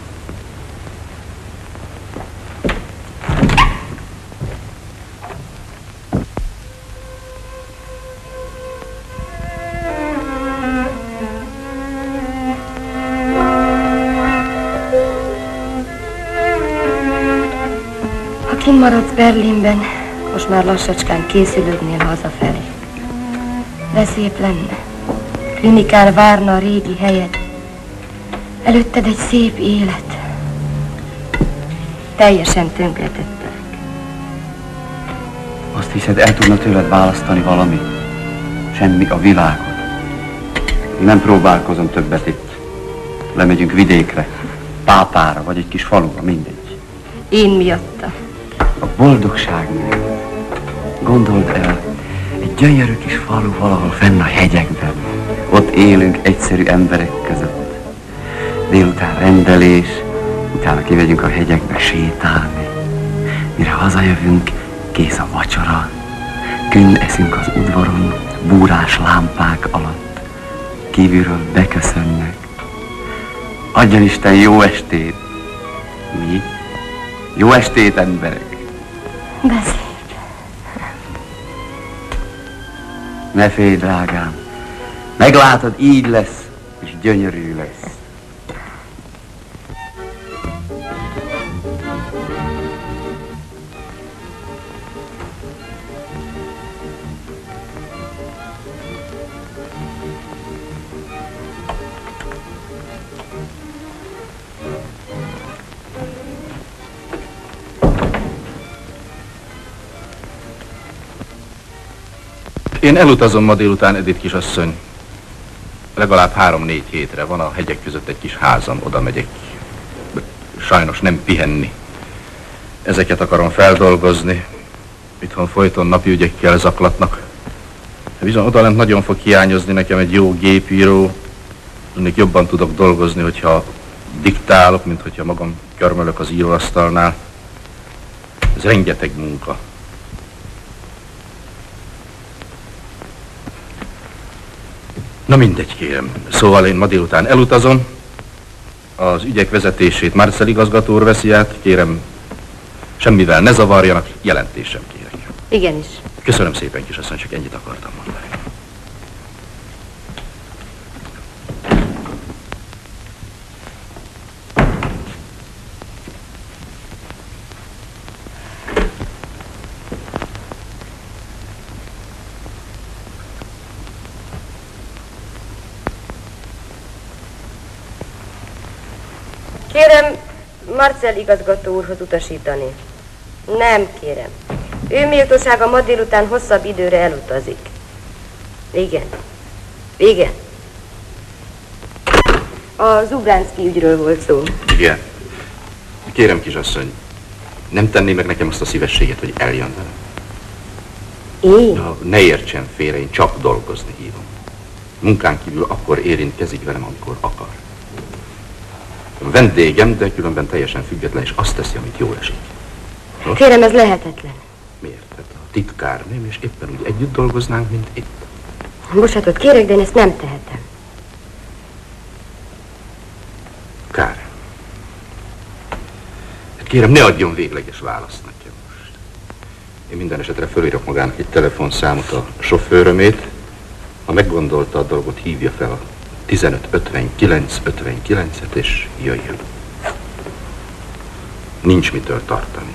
Ha kimaradsz Berlinben, most már lassacskán készülődnél hazafelé. De szép lenne. Klinikán várna a régi helyed. Előtted egy szép élet. Teljesen tönkretettek. Azt hiszed, el tudna tőled választani valami? Semmi a világon. Én nem próbálkozom többet itt. Lemegyünk vidékre, Pápára, vagy egy kis faluba, mindegy. Én miatta. A boldogság miatt. Gondold el, egy gyönyörű kis falu valahol fenn a hegyekben. Ott élünk egyszerű emberek között. Délután rendelés, utána kimegyünk a hegyekbe sétálni. Mire hazajövünk, kész a vacsora. Künn eszünk az udvaron, búrás lámpák alatt. Kívülről beköszönnek. Adjon Isten jó estét! Mi? Jó estét, emberek! De szép. Ne félj, drágám! Meglátod, így lesz, és gyönyörű lesz. Én elutazom ma délután, Edith kisasszony. Legalább 3-4 hétre van a hegyek között egy kis házam, oda megyek. Sajnos nem pihenni. Ezeket akarom feldolgozni. Itthon folyton napi ügyekkel zaklatnak. Bizony odalent nagyon fog hiányozni nekem egy jó gépíró. Ennél jobban tudok dolgozni, hogyha diktálok, mint hogyha magam körmölök az íróasztalnál. Ez rengeteg munka. Na mindegy, kérem. Szóval én ma délután elutazom. Az ügyek vezetését Marcel igazgató úr veszi át. Kérem, semmivel ne zavarjanak, jelentést sem kérek. Igenis. Köszönöm szépen, kisasszony, csak ennyit akartam mondani. Kérem, Marcel igazgató úrhoz utasítani. Nem, kérem. Ő méltósága ma délután hosszabb időre elutazik. Igen. Igen. A Zubránszky ügyről volt szó. Igen. Kérem, kisasszony, nem tenné meg nekem azt a szívességet, hogy eljön velem? Én? Na, ne értsen félre, én csak dolgozni hívom. Munkán kívül akkor érintkezik velem, amikor akar. Vendégem, de különben teljesen független, és azt teszi, amit jól esik. Nos? Kérem, ez lehetetlen. Miért? Hát a titkárnőm, és éppen úgy együtt dolgoznánk, mint itt. Bocsánatot kérek, de én ezt nem tehetem. Kár. Hát kérem, ne adjon végleges választ nekem most. Én minden esetre fölírok magának egy telefonszámot a sofőrömét. Ha meggondolta a dolgot, hívja fel a 15 59 59-et, és jöjjön. nincs mitől tartania.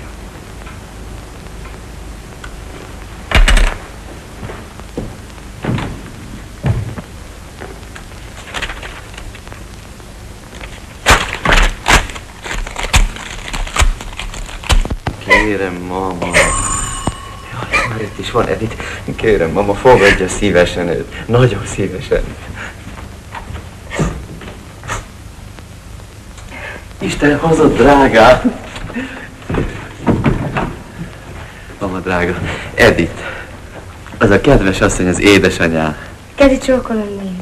Kérem, mama. Jaj, már itt is van Edith. Kérem, mama, fogadja szívesen őt. Nagyon szívesen. Isten hozott drágát. Mama drága, Edith. Az a kedves asszony, az édesanyám. Kezi csókolom én.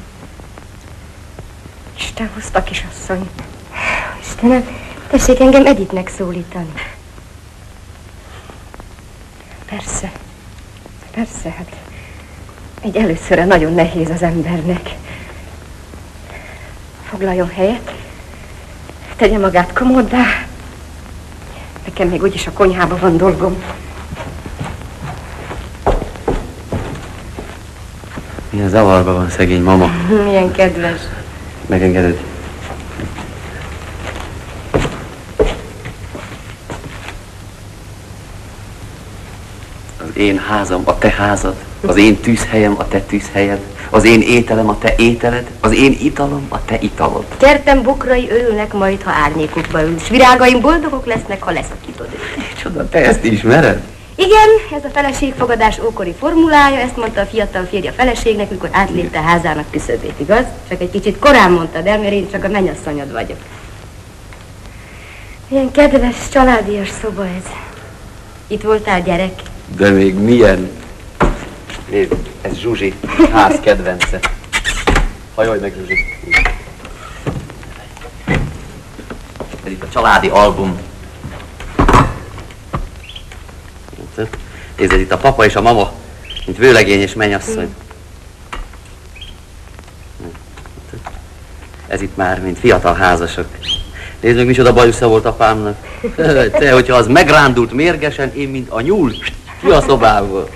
Isten hozta, kisasszony. Istenem, tessék engem Edithnek szólítani. Persze. Persze, hát egy előszörre nagyon nehéz az embernek. Foglaljon helyet, tegye magát komoddá. Nekem még úgyis a konyhában van dolgom. Milyen zavarban van szegény mama. Milyen kedves. Megengeded? Az én házam a te házad, az én tűzhelyem a te tűzhelyed, az én ételem a te ételed, az én italom a te italod. Kertem bokrai örülnek majd, ha árnyékukba ülsz. Virágaim boldogok lesznek, ha leszakítod őket. Csoda, te ezt ismered? Igen, ez a feleségfogadás ókori formulája, ezt mondta a fiatal férj a feleségnek, mikor átlépte házának küszöbét, igaz? Csak egy kicsit korán mondtad el, mert én csak a mennyasszonyod vagyok. Milyen kedves, családias szoba ez. Itt voltál gyerek? De még milyen? Nézd, ez Zsuzsi, ház kedvence. Hajolj meg, Zsuzsi. Ez itt a családi album. Nézd, itt a papa és a mama, mint vőlegény és mennyasszony. Ez itt már, mint fiatal házasok. Nézd meg, micsoda bajusza volt apámnak. Te, hogyha az megrándult mérgesen, én, mint a nyúl, ki a szobából.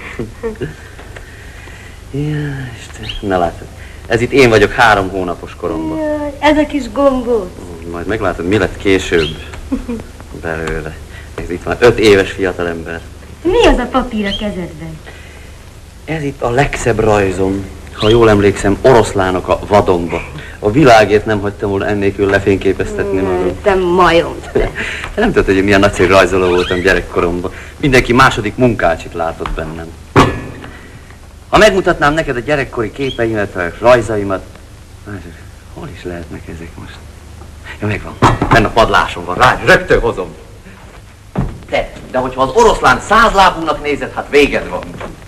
Ja, Isten, na látod, ez itt én vagyok 3 hónapos koromban. Jaj, ez a kis gombóc. Majd meglátod, mi lett később belőle. Ez itt van 5 éves fiatalember. Mi az a papír a kezedben? Ez itt a legszebb rajzom, ha jól emlékszem, oroszlánok a vadonba. A világért nem hagytam volna ennélkül lefényképeztetni magam. Te majom. Te nem tudod, hogy milyen nagyszerű rajzoló voltam gyerekkoromban. Mindenki második munkácsit látott bennem. Ha megmutatnám neked a gyerekkori képeimet, a rajzaimat, hol is lehetnek ezek most? Ja, megvan. Benne a padláson van, rá, rögtön hozom. De hogyha az oroszlán 100 lábúnak nézed, hát véged van.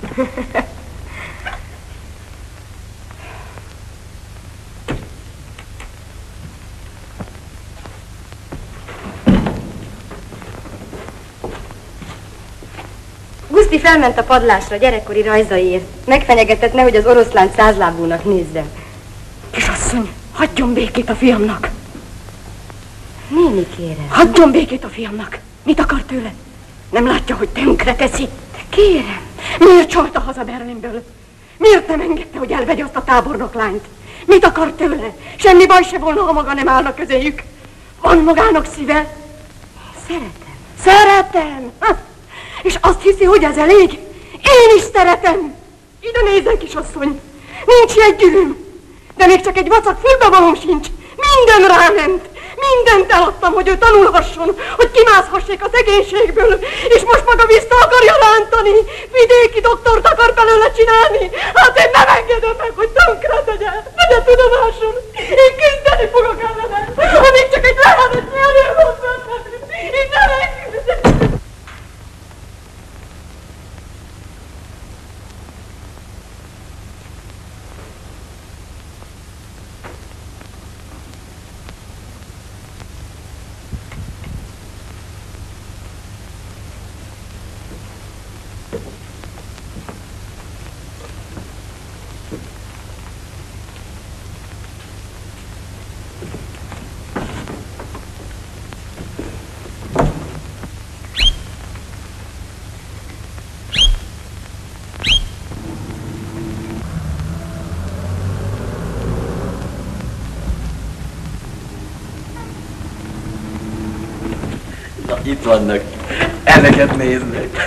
Guszti felment a padlásra gyerekkori rajzaiért. Megfenyegetett, nehogy az oroszlán 100 lábúnak nézze. Kisasszony, hagyjon békét a fiamnak! Néni, kérem. Hagyjon békét a fiamnak! Mit akar tőle? Nem látja, hogy tönkre teszi? Kérem. Miért csalta haza Berlinből? Miért nem engedte, hogy elvegye azt a tábornok lányt? Mit akar tőle? Semmi baj se volna, ha maga nem állna közéjük. Van magának szíve? Szeretem. Szeretem! Ha? És azt hiszi, hogy ez elég? Én is szeretem! Ide nézzen, kisasszony! Nincs jeggyűrűm, de még csak egy vacak fülbevalóm sincs. Minden ráment. Mindent eladtam, hogy ő tanulhasson, hogy kimászhassék a szegénységből, és most maga vissza akarja rántani. Vidéki doktort akar belőle csinálni. Hát én nem engedem meg, hogy tönkre tegye tudomásul. Én küzdeni fogok ellene, amíg csak egy lehelet nyerő volt benne. Én nem engedem. Na, itt vannak. Ezeket néznek.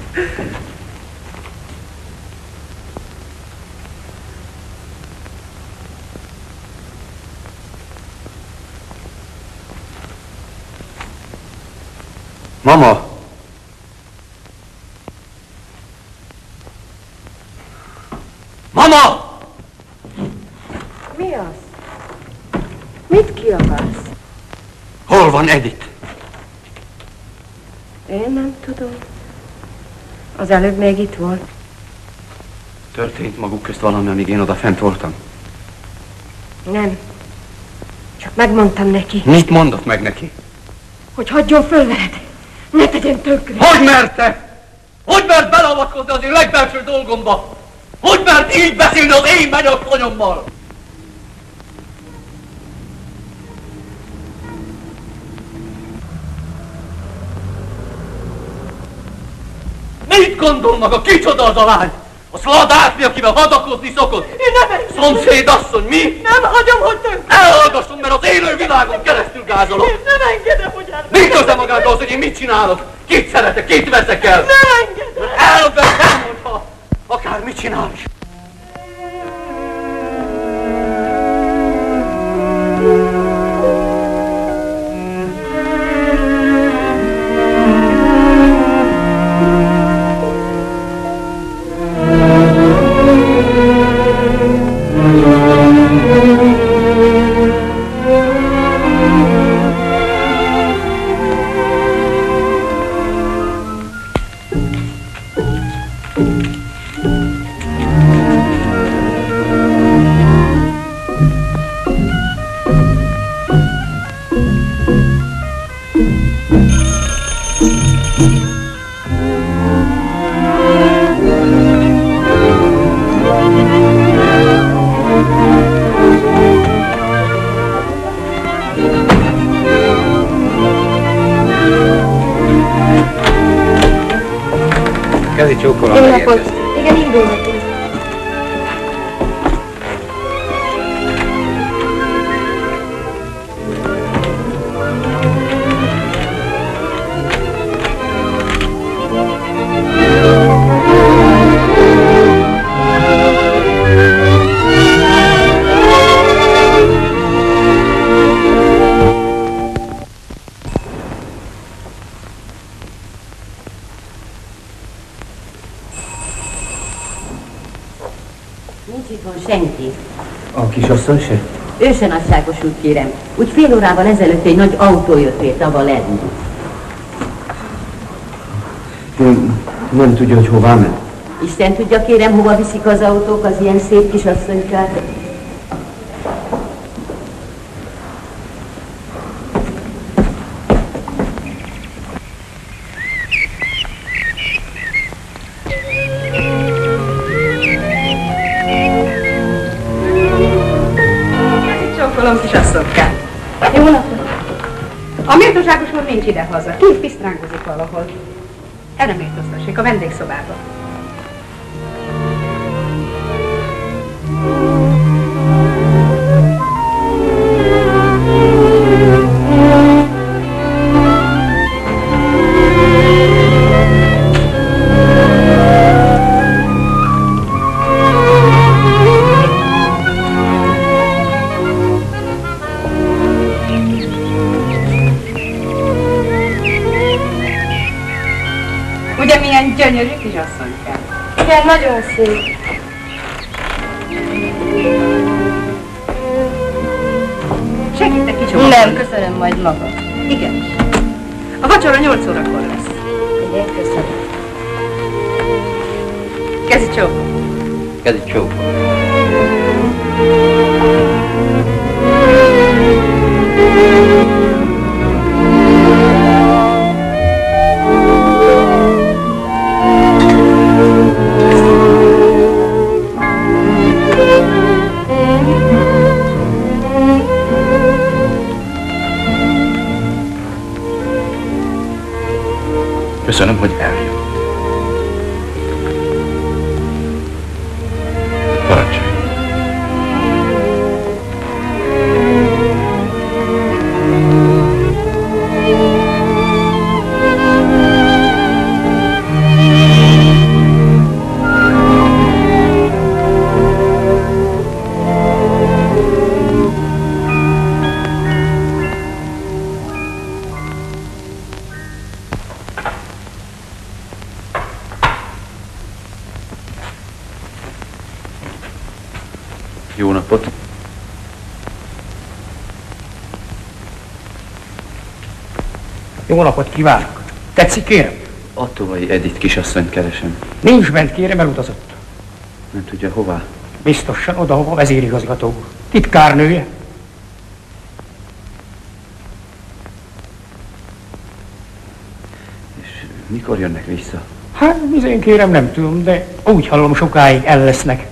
Mama! Mama! Mi az? Mit kiabálsz? Hol van Edith? Én nem tudom. Az előbb még itt volt. Történt maguk közt valami, amíg én oda fent voltam? Nem. Csak megmondtam neki. Mit mondott meg neki? Hogy hagyjon föl veled. Ne tegyen tönkre. Hogy merte? Hogy mert beleavatkozni az én legbelső dolgomba? Hogy mert így beszélni az én menyasszonyommal? Mit gondol maga? Kicsoda az a lány? A szladásmi, akivel hadakozni szokott? Én nem engedem. Szomszédasszony, mi? Nem hagyom, hogy tönkre. Elhallgasson, mert az élő világon keresztül gázolok. Én nem engedem, hogy Mi köze magától, hogy én mit csinálok? Kit szeretek, kit veszek el? Nem engedem. Elmondta, akár mit csinál is. Kezi csókolom, megérkeztem. Igen, indulhatunk. Senki. A kisasszony se? Ő se nagyságosult, kérem. Úgy fél órával ezelőtt egy nagy autó jött ért abba lenni. Nem tudja, hogy hová ment? Isten tudja, kérem, hova viszik az autók az ilyen szép kisasszonykát. Kisasszonykám. Jó napot! A méltóságos úr nincs idehaza. Kint pisztránkozik valahol. El nem méltóztassék a vendégszobába. Milyen gyönyörű kisasszonykám. Igen, nagyon szép. Segítek kicsokolni. Nem, köszönöm, majd maga. Igen. A vacsora 8 órakor lesz. Igen, köszönöm. Kezi csókol. Kezi csókol. Köszönöm, hogy eljött. Parancsolj. Jó napot! Jó napot kívánok! Tetszik, kérem? Attovai Edith kisasszonyt keresem. Nincs bent, kérem, elutazott. Nem tudja hová? Biztosan oda, hova vezérigazgató úr. Titkárnője. És mikor jönnek vissza? Hát, én kérem, nem tudom, de úgy hallom, sokáig el lesznek.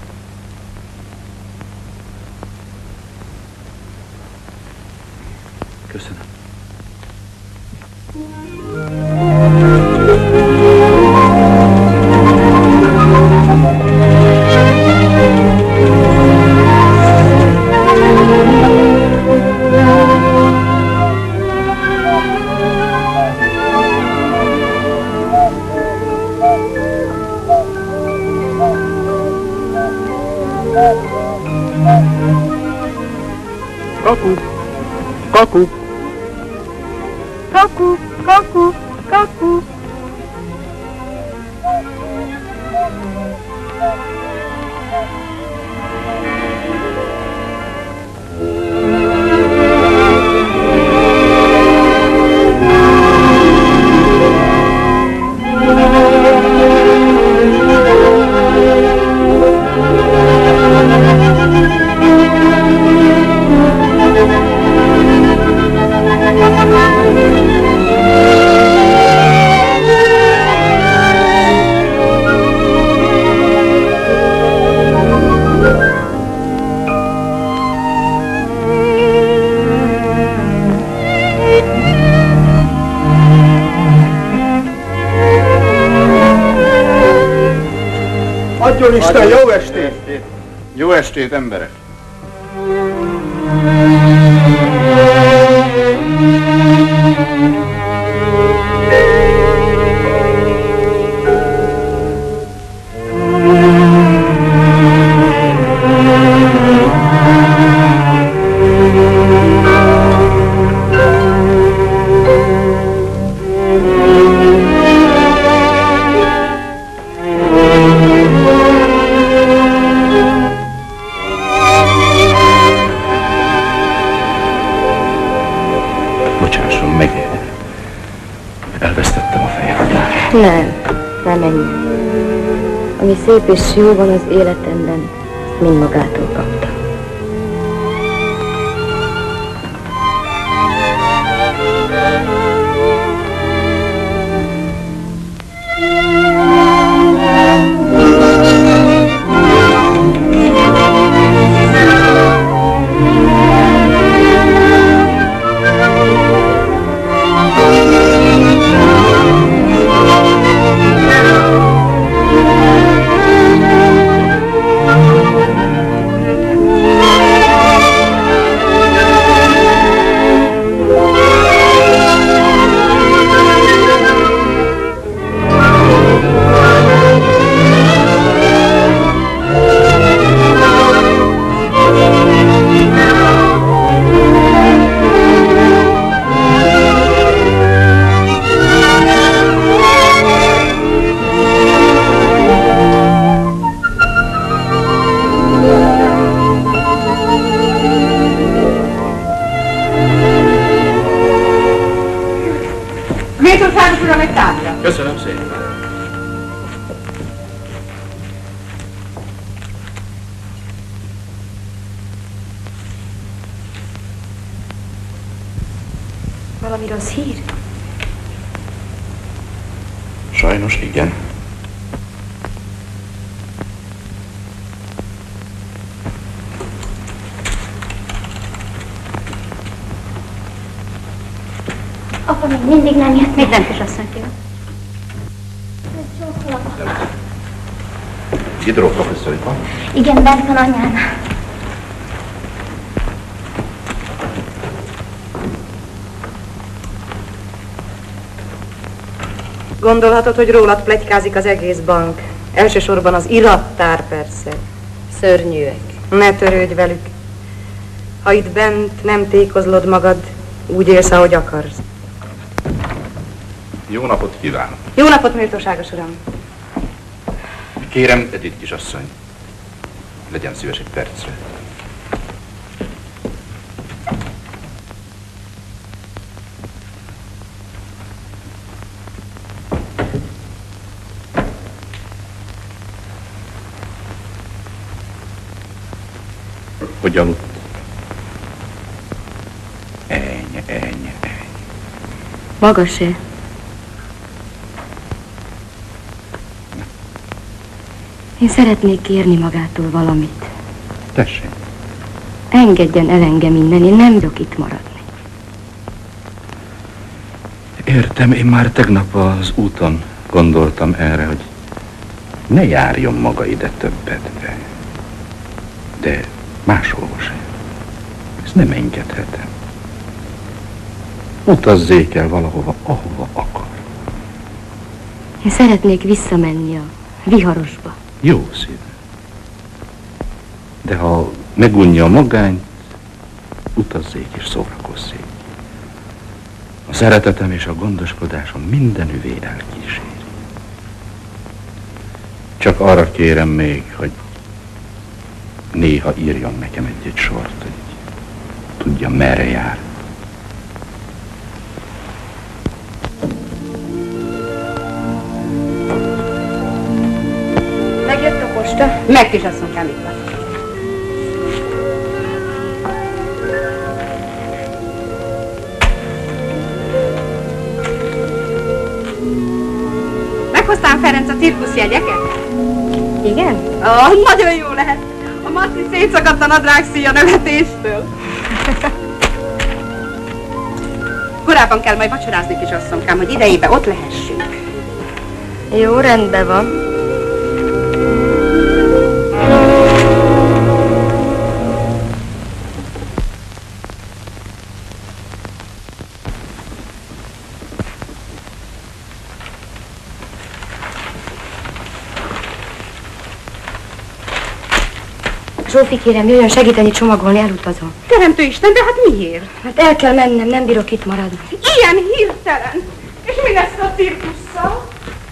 Köszönöm. Kaku! Kaku! Kaku, kaku, kaku. Adjon Isten, jó estét! Jó estét, emberek! Nem ennyi. Ami szép és jó van az életemben, mind magától kaptam. Köszönöm szépen. Valami rossz hír? Sajnos igen. Apa még mindig nem jött. Még nem kisasszony, kérem. Diderot professzor itt van? Igen, bent van anyánál. Gondolhatod, hogy rólad pletykázik az egész bank. Elsősorban az irattár persze. Szörnyűek. Ne törődj velük. Ha itt bent nem tékozlod magad, úgy élsz, ahogy akarsz. Jó napot kívánok! Jó napot, méltóságos uram! Kérem, Edith kisasszony. Legyen szíves egy percre. Hogy aludt? Ennyi. Maga se. Én szeretnék kérni magától valamit. Tessék. Engedjen el engem innen, én nem tudok itt maradni. Értem, én már tegnap az úton gondoltam erre, hogy ne járjon maga ide többet be. De máshol sem. Ezt nem engedhetem. Utazzék el valahova, ahova akar. Én szeretnék visszamenni a viharosba. Jó szív. De ha megunja a magányt, utazzék és szórakozzék. A szeretetem és a gondoskodásom mindenüvé elkíséri. Csak arra kérem még, hogy néha írjon nekem egy sort, hogy tudja, merre jár. Megjött a posta? Meg, kisasszonykám, itt van. Meghoztám, Ferenc, a cirkuszjegyeket? Igen? Nagyon jó lehet. A Marci szétszakadt a nadrág szíja nevetéstől. Korábban kell majd vacsorázni, kisasszonykám, hogy idejében ott lehessünk. Jó, rendben van. Zsófi, kérem, jöjjön segíteni csomagolni, elutazom. Teremtő Isten, de hát miért? Hát el kell mennem, nem bírok itt maradni. Ilyen hirtelen. És mi lesz a cirkusszal?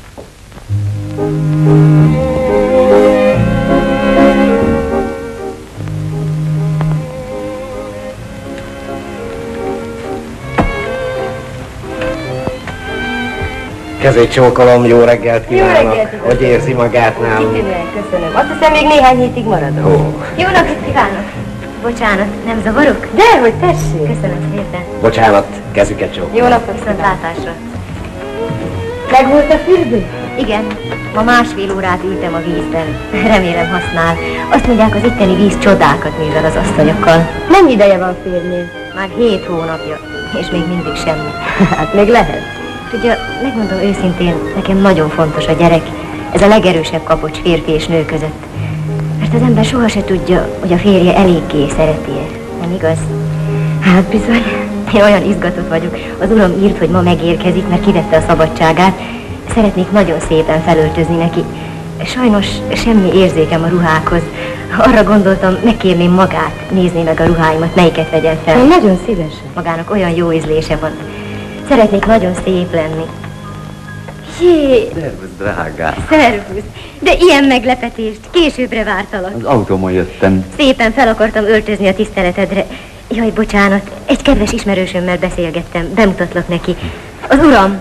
Kezét csókolom, jó reggelt kívánok. Jó reggelt, hogy érzi magát nálam? Kitűnően köszönöm. Azt hiszem, még néhány hétig maradok. Jó napot kívánok! Bocsánat, nem zavarok? Dehogy, tessék! Köszönöm szépen. Bocsánat, kezüket csókolom. Jó napot, viszont látásra. Meg volt a fürdő? Igen, ma másfél órát ültem a vízben. Remélem használ. Azt mondják, az itteni víz csodákat művel az asszonyokkal. Mennyi ideje van férjnél? Már 7 hónapja, és még mindig semmi. Hát még lehet. Tudja, megmondom őszintén, nekem nagyon fontos a gyerek. Ez a legerősebb kapocs férfi és nő között. Mert az ember soha se tudja, hogy a férje eléggé szereti-e. Nem igaz? Hát bizony. Én olyan izgatott vagyok. Az uram írt, hogy ma megérkezik, mert kivette a szabadságát. Szeretnék nagyon szépen felöltözni neki. Sajnos semmi érzékem a ruhákhoz. Arra gondoltam, megkérném magát, nézni meg a ruháimat, melyiket vegyen fel. Nagyon szívesen. Magának olyan jó ízlése van. Szeretnék nagyon szép lenni. Jé! Szervusz, drágám. Szervusz! De ilyen meglepetést, későbbre vártalak. Az autómon jöttem. Szépen fel akartam öltözni a tiszteletedre. Jaj, bocsánat, egy kedves ismerősömmel beszélgettem, bemutatlak neki. Az uram!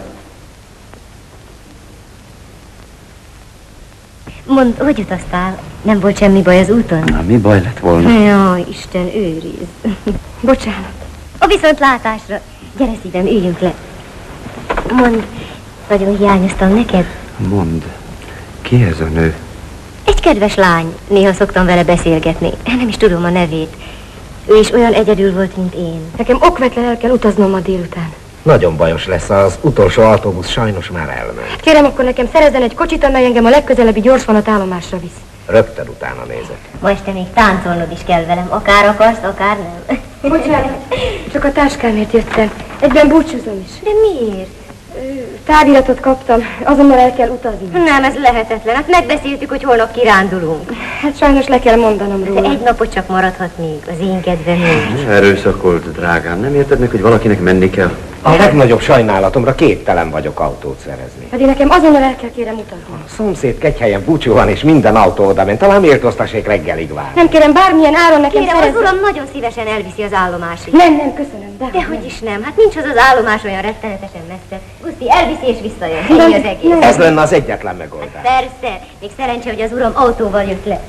Mondd, hogy utaztál? Nem volt semmi baj az úton? Na, mi baj lett volna? Jaj, Isten őriz. Bocsánat. A viszontlátásra. Gyere szívem, üljünk le. Mondd, nagyon hiányoztam neked? Mondd, ki ez a nő? Egy kedves lány. Néha szoktam vele beszélgetni. Nem is tudom a nevét. Ő is olyan egyedül volt, mint én. Nekem okvetlen el kell utaznom ma délután. Nagyon bajos lesz, az utolsó autóbusz sajnos már elment. Kérem, akkor nekem szerezzen egy kocsit, amely engem a legközelebbi gyorsvonat állomásra visz. Rögtön utána nézek. Ma este még táncolnod is kell velem. Akár akarsz, akár nem. Bocsánat, csak a táskámért jöttem. Egyben búcsúzom is. De miért? Táviratot kaptam, azonnal el kell utazni. Nem, ez lehetetlen. Hát megbeszéltük, hogy holnap kirándulunk. Hát sajnos le kell mondanom róla. De egy napot csak maradhat még, az én kedvem nincs. Ne erőszakold, drágám. Nem érted meg, hogy valakinek menni kell? A legnagyobb sajnálatomra képtelen vagyok autót szerezni. Pedig nekem azonnal el kell kérem utazni. A szomszéd Kegyhelyen búcsú van, és minden autó oda ment. Talán méltóztassék reggelig várni. Nem kérem, bármilyen áron nekem Kérem, szerezze. az uram nagyon szívesen elviszi az állomásig. Nem, köszönöm. Dehogy is nem, hát nincs az az állomás olyan rettenetesen messze. Guszti elviszi és visszajön. Ennyi az egész. Ez lenne az egyetlen megoldás. Hát persze, még szerencse, hogy az uram autóval jött le.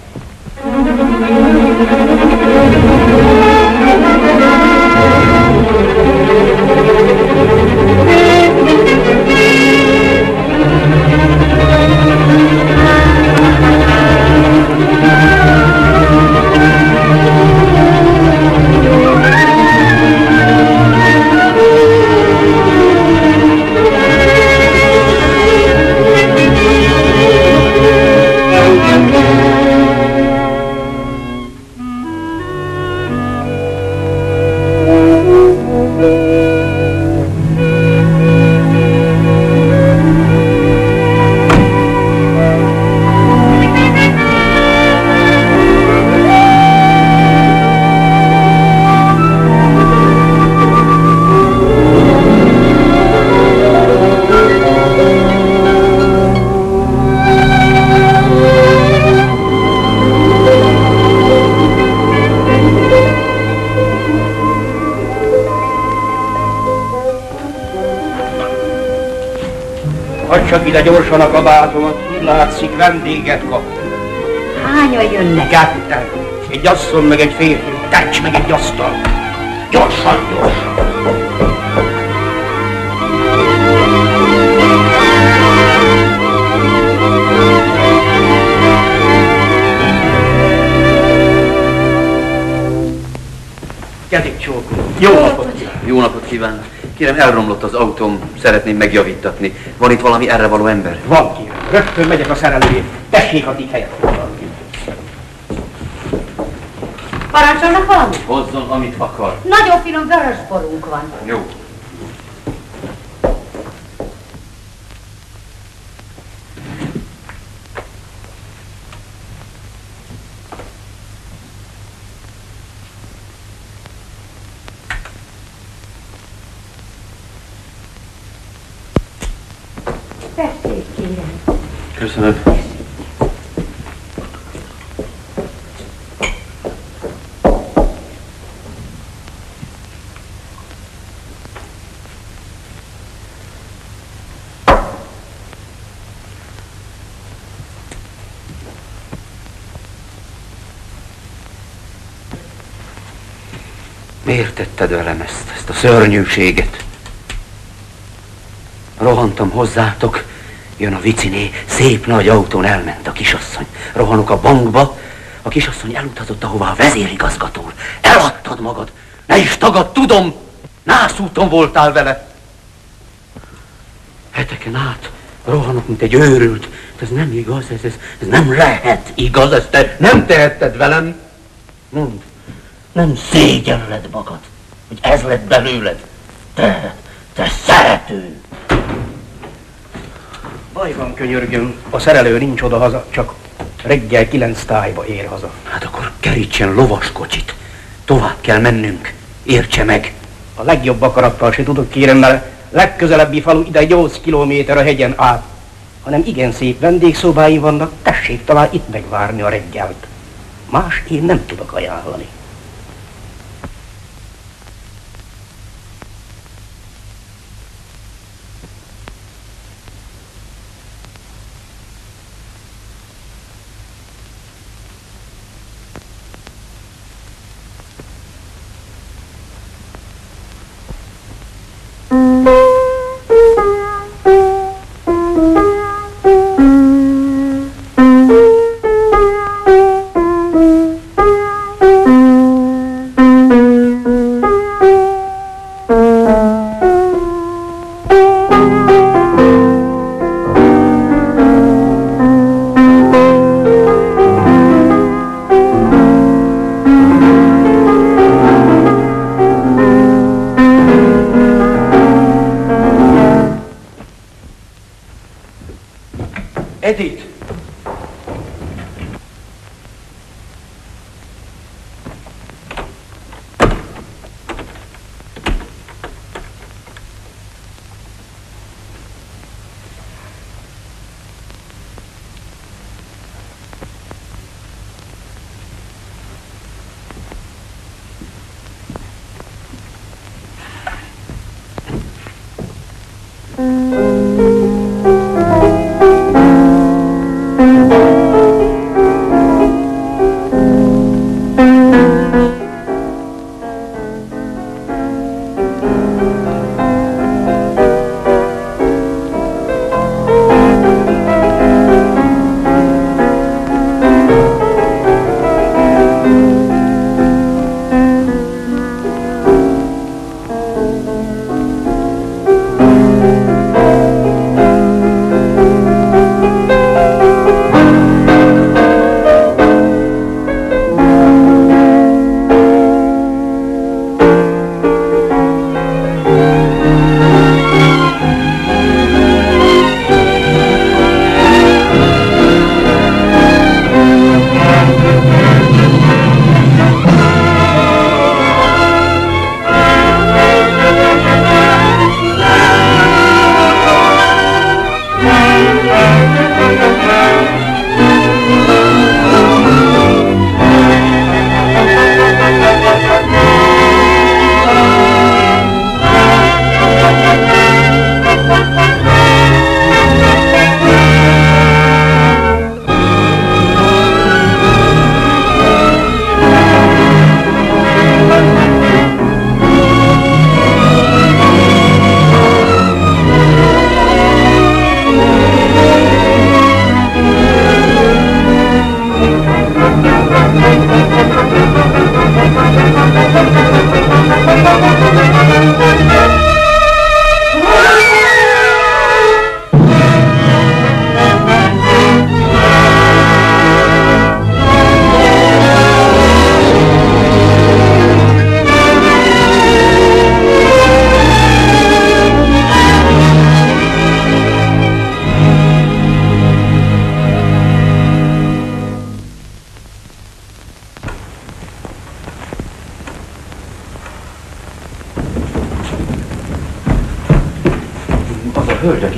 Csak ide gyorsan a kabátomat, úgy látszik, vendéget kap. Hányan jönnek? Ketten. Egy asszony meg egy férfi, tecs meg egy asztal. Gyorsan, gyorsan. Kezét csókolom. Jó napot kívánok. Jó napot kívánok. Kérem, elromlott az autóm, szeretném megjavítatni. Van itt valami errevaló ember? Van, kérem. Rögtön megyek a szerelőjét. Tessék a helyet foglalni. Parancsolnak valamit? Hozzon, amit akar. Nagyon finom vörös borunk van. Jó. Tessék, kérem. Köszönöm. Miért tetted velem ezt a szörnyűséget? Rohantam hozzátok, jön a viciné, szép nagy autón elment a kisasszony. Rohanok a bankba, a kisasszony elutazott, ahová a vezérigazgató úr. Eladtad magad, ne is tagad, tudom, nászúton voltál vele. Heteken át rohanok, mint egy őrült. Ez nem igaz, ez nem lehet igaz, ezt te nem tehetted velem. Mondd, nem szégyelled magad, hogy ez lett belőled. Te szerető. Baj van, könyörgöm, a szerelő nincs odahaza, csak reggel 9 tájba ér haza. Hát akkor kerítsen lovaskocsit. Tovább kell mennünk. Értse meg. A legjobb akarattal se tudok, kérem, mert legközelebbi falu ide 8 kilométer a hegyen át. Hanem igen szép vendégszobáim vannak, tessék talán itt megvárni a reggelt. Más én nem tudok ajánlani. Edith!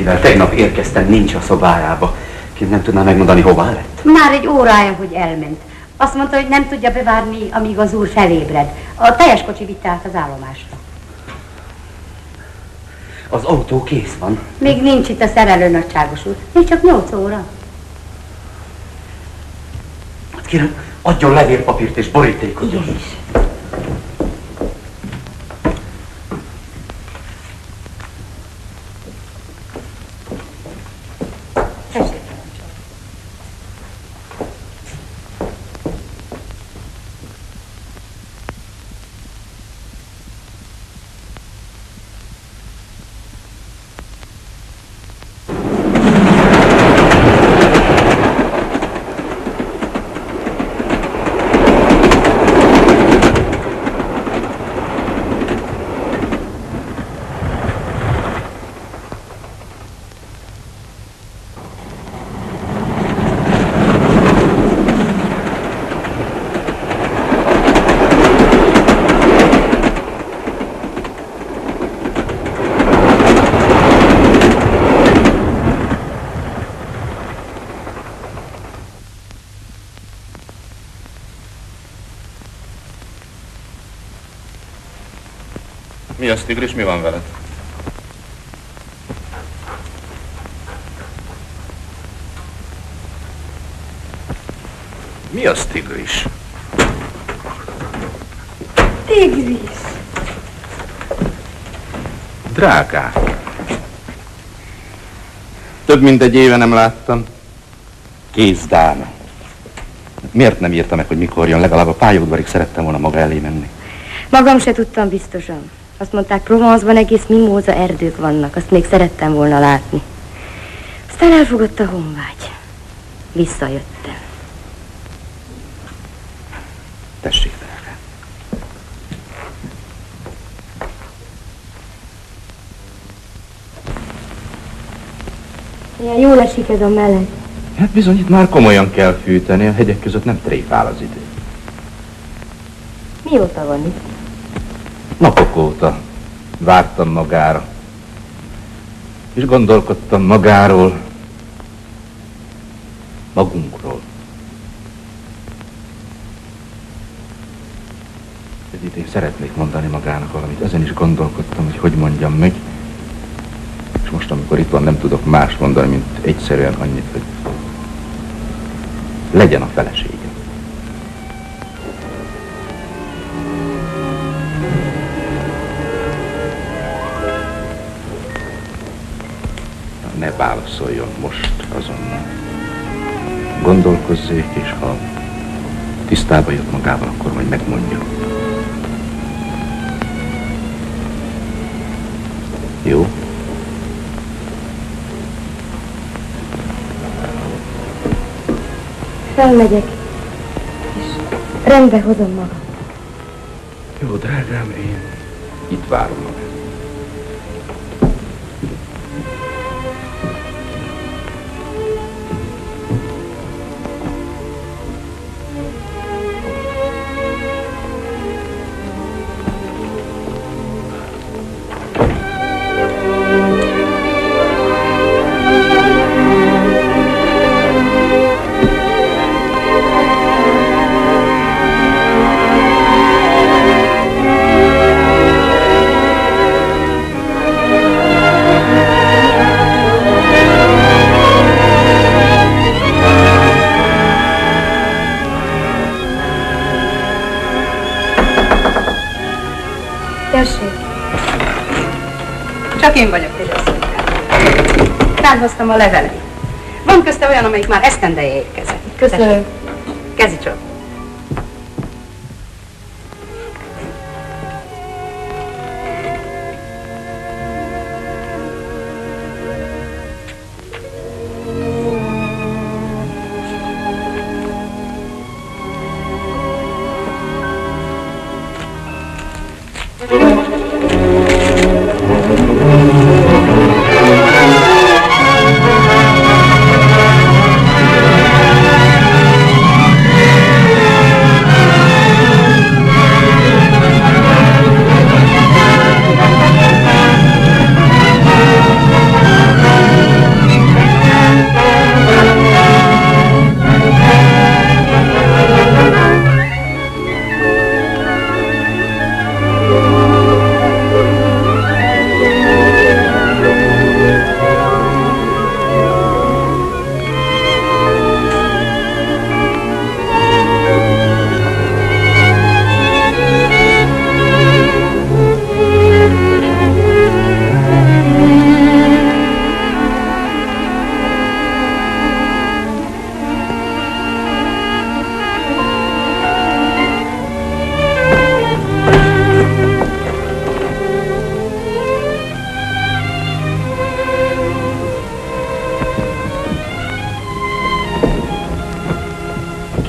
akivel tegnap érkeztem, nincs a szobájába. Ki nem tudná megmondani, hová lett? Már egy órája, hogy elment. Azt mondta, hogy nem tudja bevárni, amíg az úr felébred. A teljes kocsi vitte át az állomásra. Az autó kész van. Még nincs itt a szerelő, nagyságos úr. Még csak 8 óra. Hát kérem, adjon levélpapírt és borítékot. Igen is. Mi az, Tigris, mi van veled? Mi az, Tigris? Tigris. Drágám. Több mint egy éve nem láttam. Kész dáma. Miért nem írta meg, hogy mikor jön? Legalább a pályaudvarig szerettem volna maga elé menni. Magam se tudtam biztosan. Azt mondták, Provence-ban egész mimóza erdők vannak, azt még szerettem volna látni. Aztán elfogott a honvágy. Visszajöttem. Tessék, drágám. Ilyen jól esik ez a meleg. Hát bizony, itt már komolyan kell fűteni, a hegyek között nem tréfál az idő. Mióta van itt? Napok óta vártam magára, és gondolkodtam magáról, magunkról. Itt én szeretnék mondani magának valamit, ezen is gondolkodtam, hogy mondjam meg, és most, amikor itt van, nem tudok más mondani, mint egyszerűen annyit, hogy legyen a feleségem. Ne válaszoljon most azonnal. Gondolkozzék, és ha tisztába jött magával, akkor majd megmondja. Jó? Felmegyek, és rendbe hozom magam. Jó, drágám, én itt várom magát. Csak én vagyok, Téglasszonykám. Ráhoztam a leveleit. Van közte olyan, amelyik már esztendeje érkezett. Köszönöm. Kezicsok.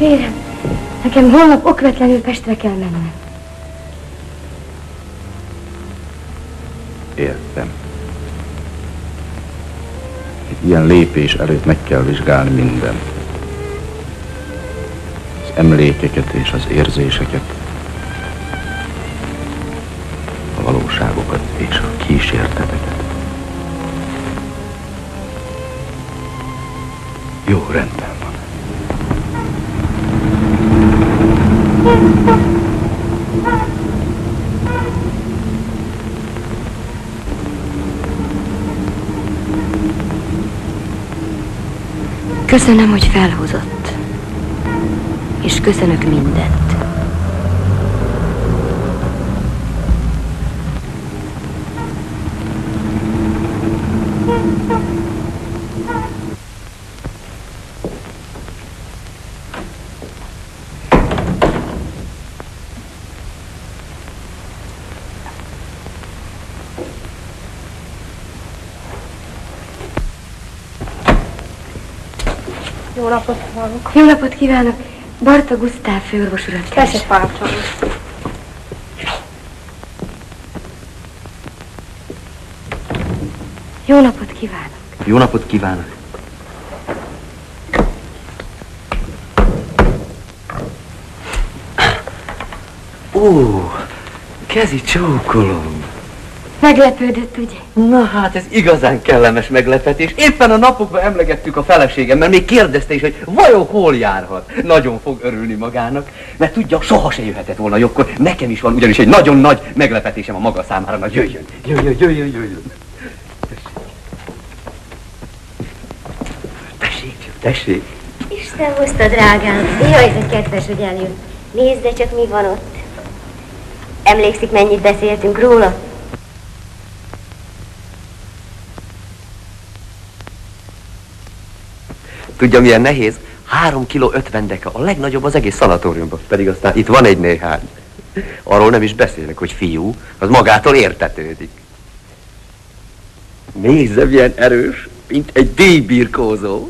Kérem, nekem holnap okvetlenül Pestre kell mennem. Értem. Egy ilyen lépés előtt meg kell vizsgálni mindent. Az emlékeket és az érzéseket, a valóságokat és a kísérteteket. Jó, rendben van. Köszönöm, hogy felhozott. És köszönök mindent. Jó napot kívánok! Jó napot kívánok! Barta Gusztáv főorvos urat keres. Tessék parancsolni. Jó napot kívánok! Jó napot kívánok! Ó, kezi csókolom! Meglepődött, ugye? Na hát, ez igazán kellemes meglepetés. Éppen a napokban emlegettük a feleségemmel, még kérdezte is, hogy vajon hol járhat. Nagyon fog örülni magának, mert tudja, soha se jöhetett volna jobbkor. Nekem is van ugyanis egy nagyon nagy meglepetésem a maga számára. Na jöjjön, jöjjön. Tessék. Isten hozta, drágám. Jaj, ez kedves, hogy eljött. Nézd, de csak mi van ott. Emlékszik, mennyit beszéltünk róla? Tudja, milyen nehéz? 3 kg 50 deka, a legnagyobb az egész szanatóriumban. Pedig aztán itt van egy néhány. Arról nem is beszélek, hogy fiú, az magától értetődik. Nézze, milyen erős, mint egy díjbirkózó.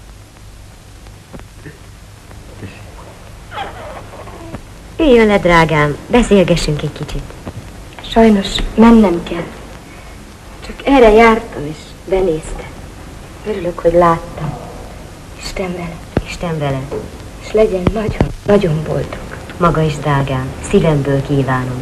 Üljön le, drágám, beszélgessünk egy kicsit. Sajnos mennem kell. Csak erre jártam, és benéztem. Örülök, hogy láttam. Isten vele. Isten vele. És legyen nagyon, nagyon boldog. Maga is, drágám, szívemből kívánom.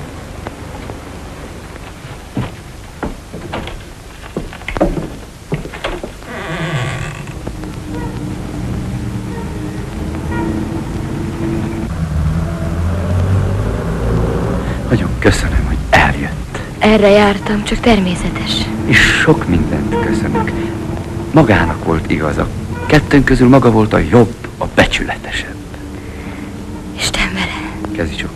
Nagyon köszönöm, hogy eljött. Erre jártam, csak természetes. És sok mindent köszönök. Magának volt igaza. Kettőnk közül maga volt a jobb, a becsületesebb. Isten vele. Kezi csók.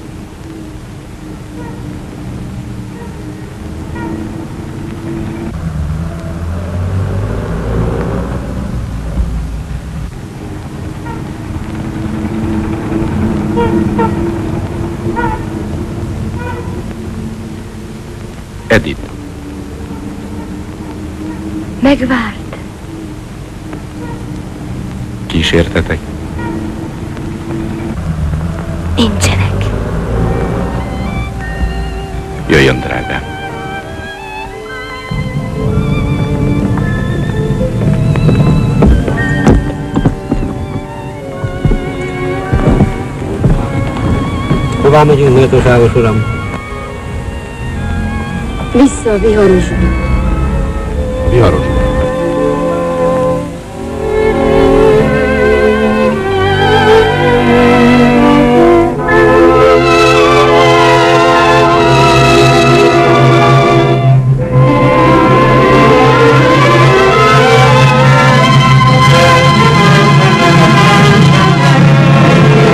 Edith. Megvárt. Kísértetek? Nincsenek. Jöjjön, drágám. Hová megyünk, méltóságos uram? Vissza a viharosba. A viharosba?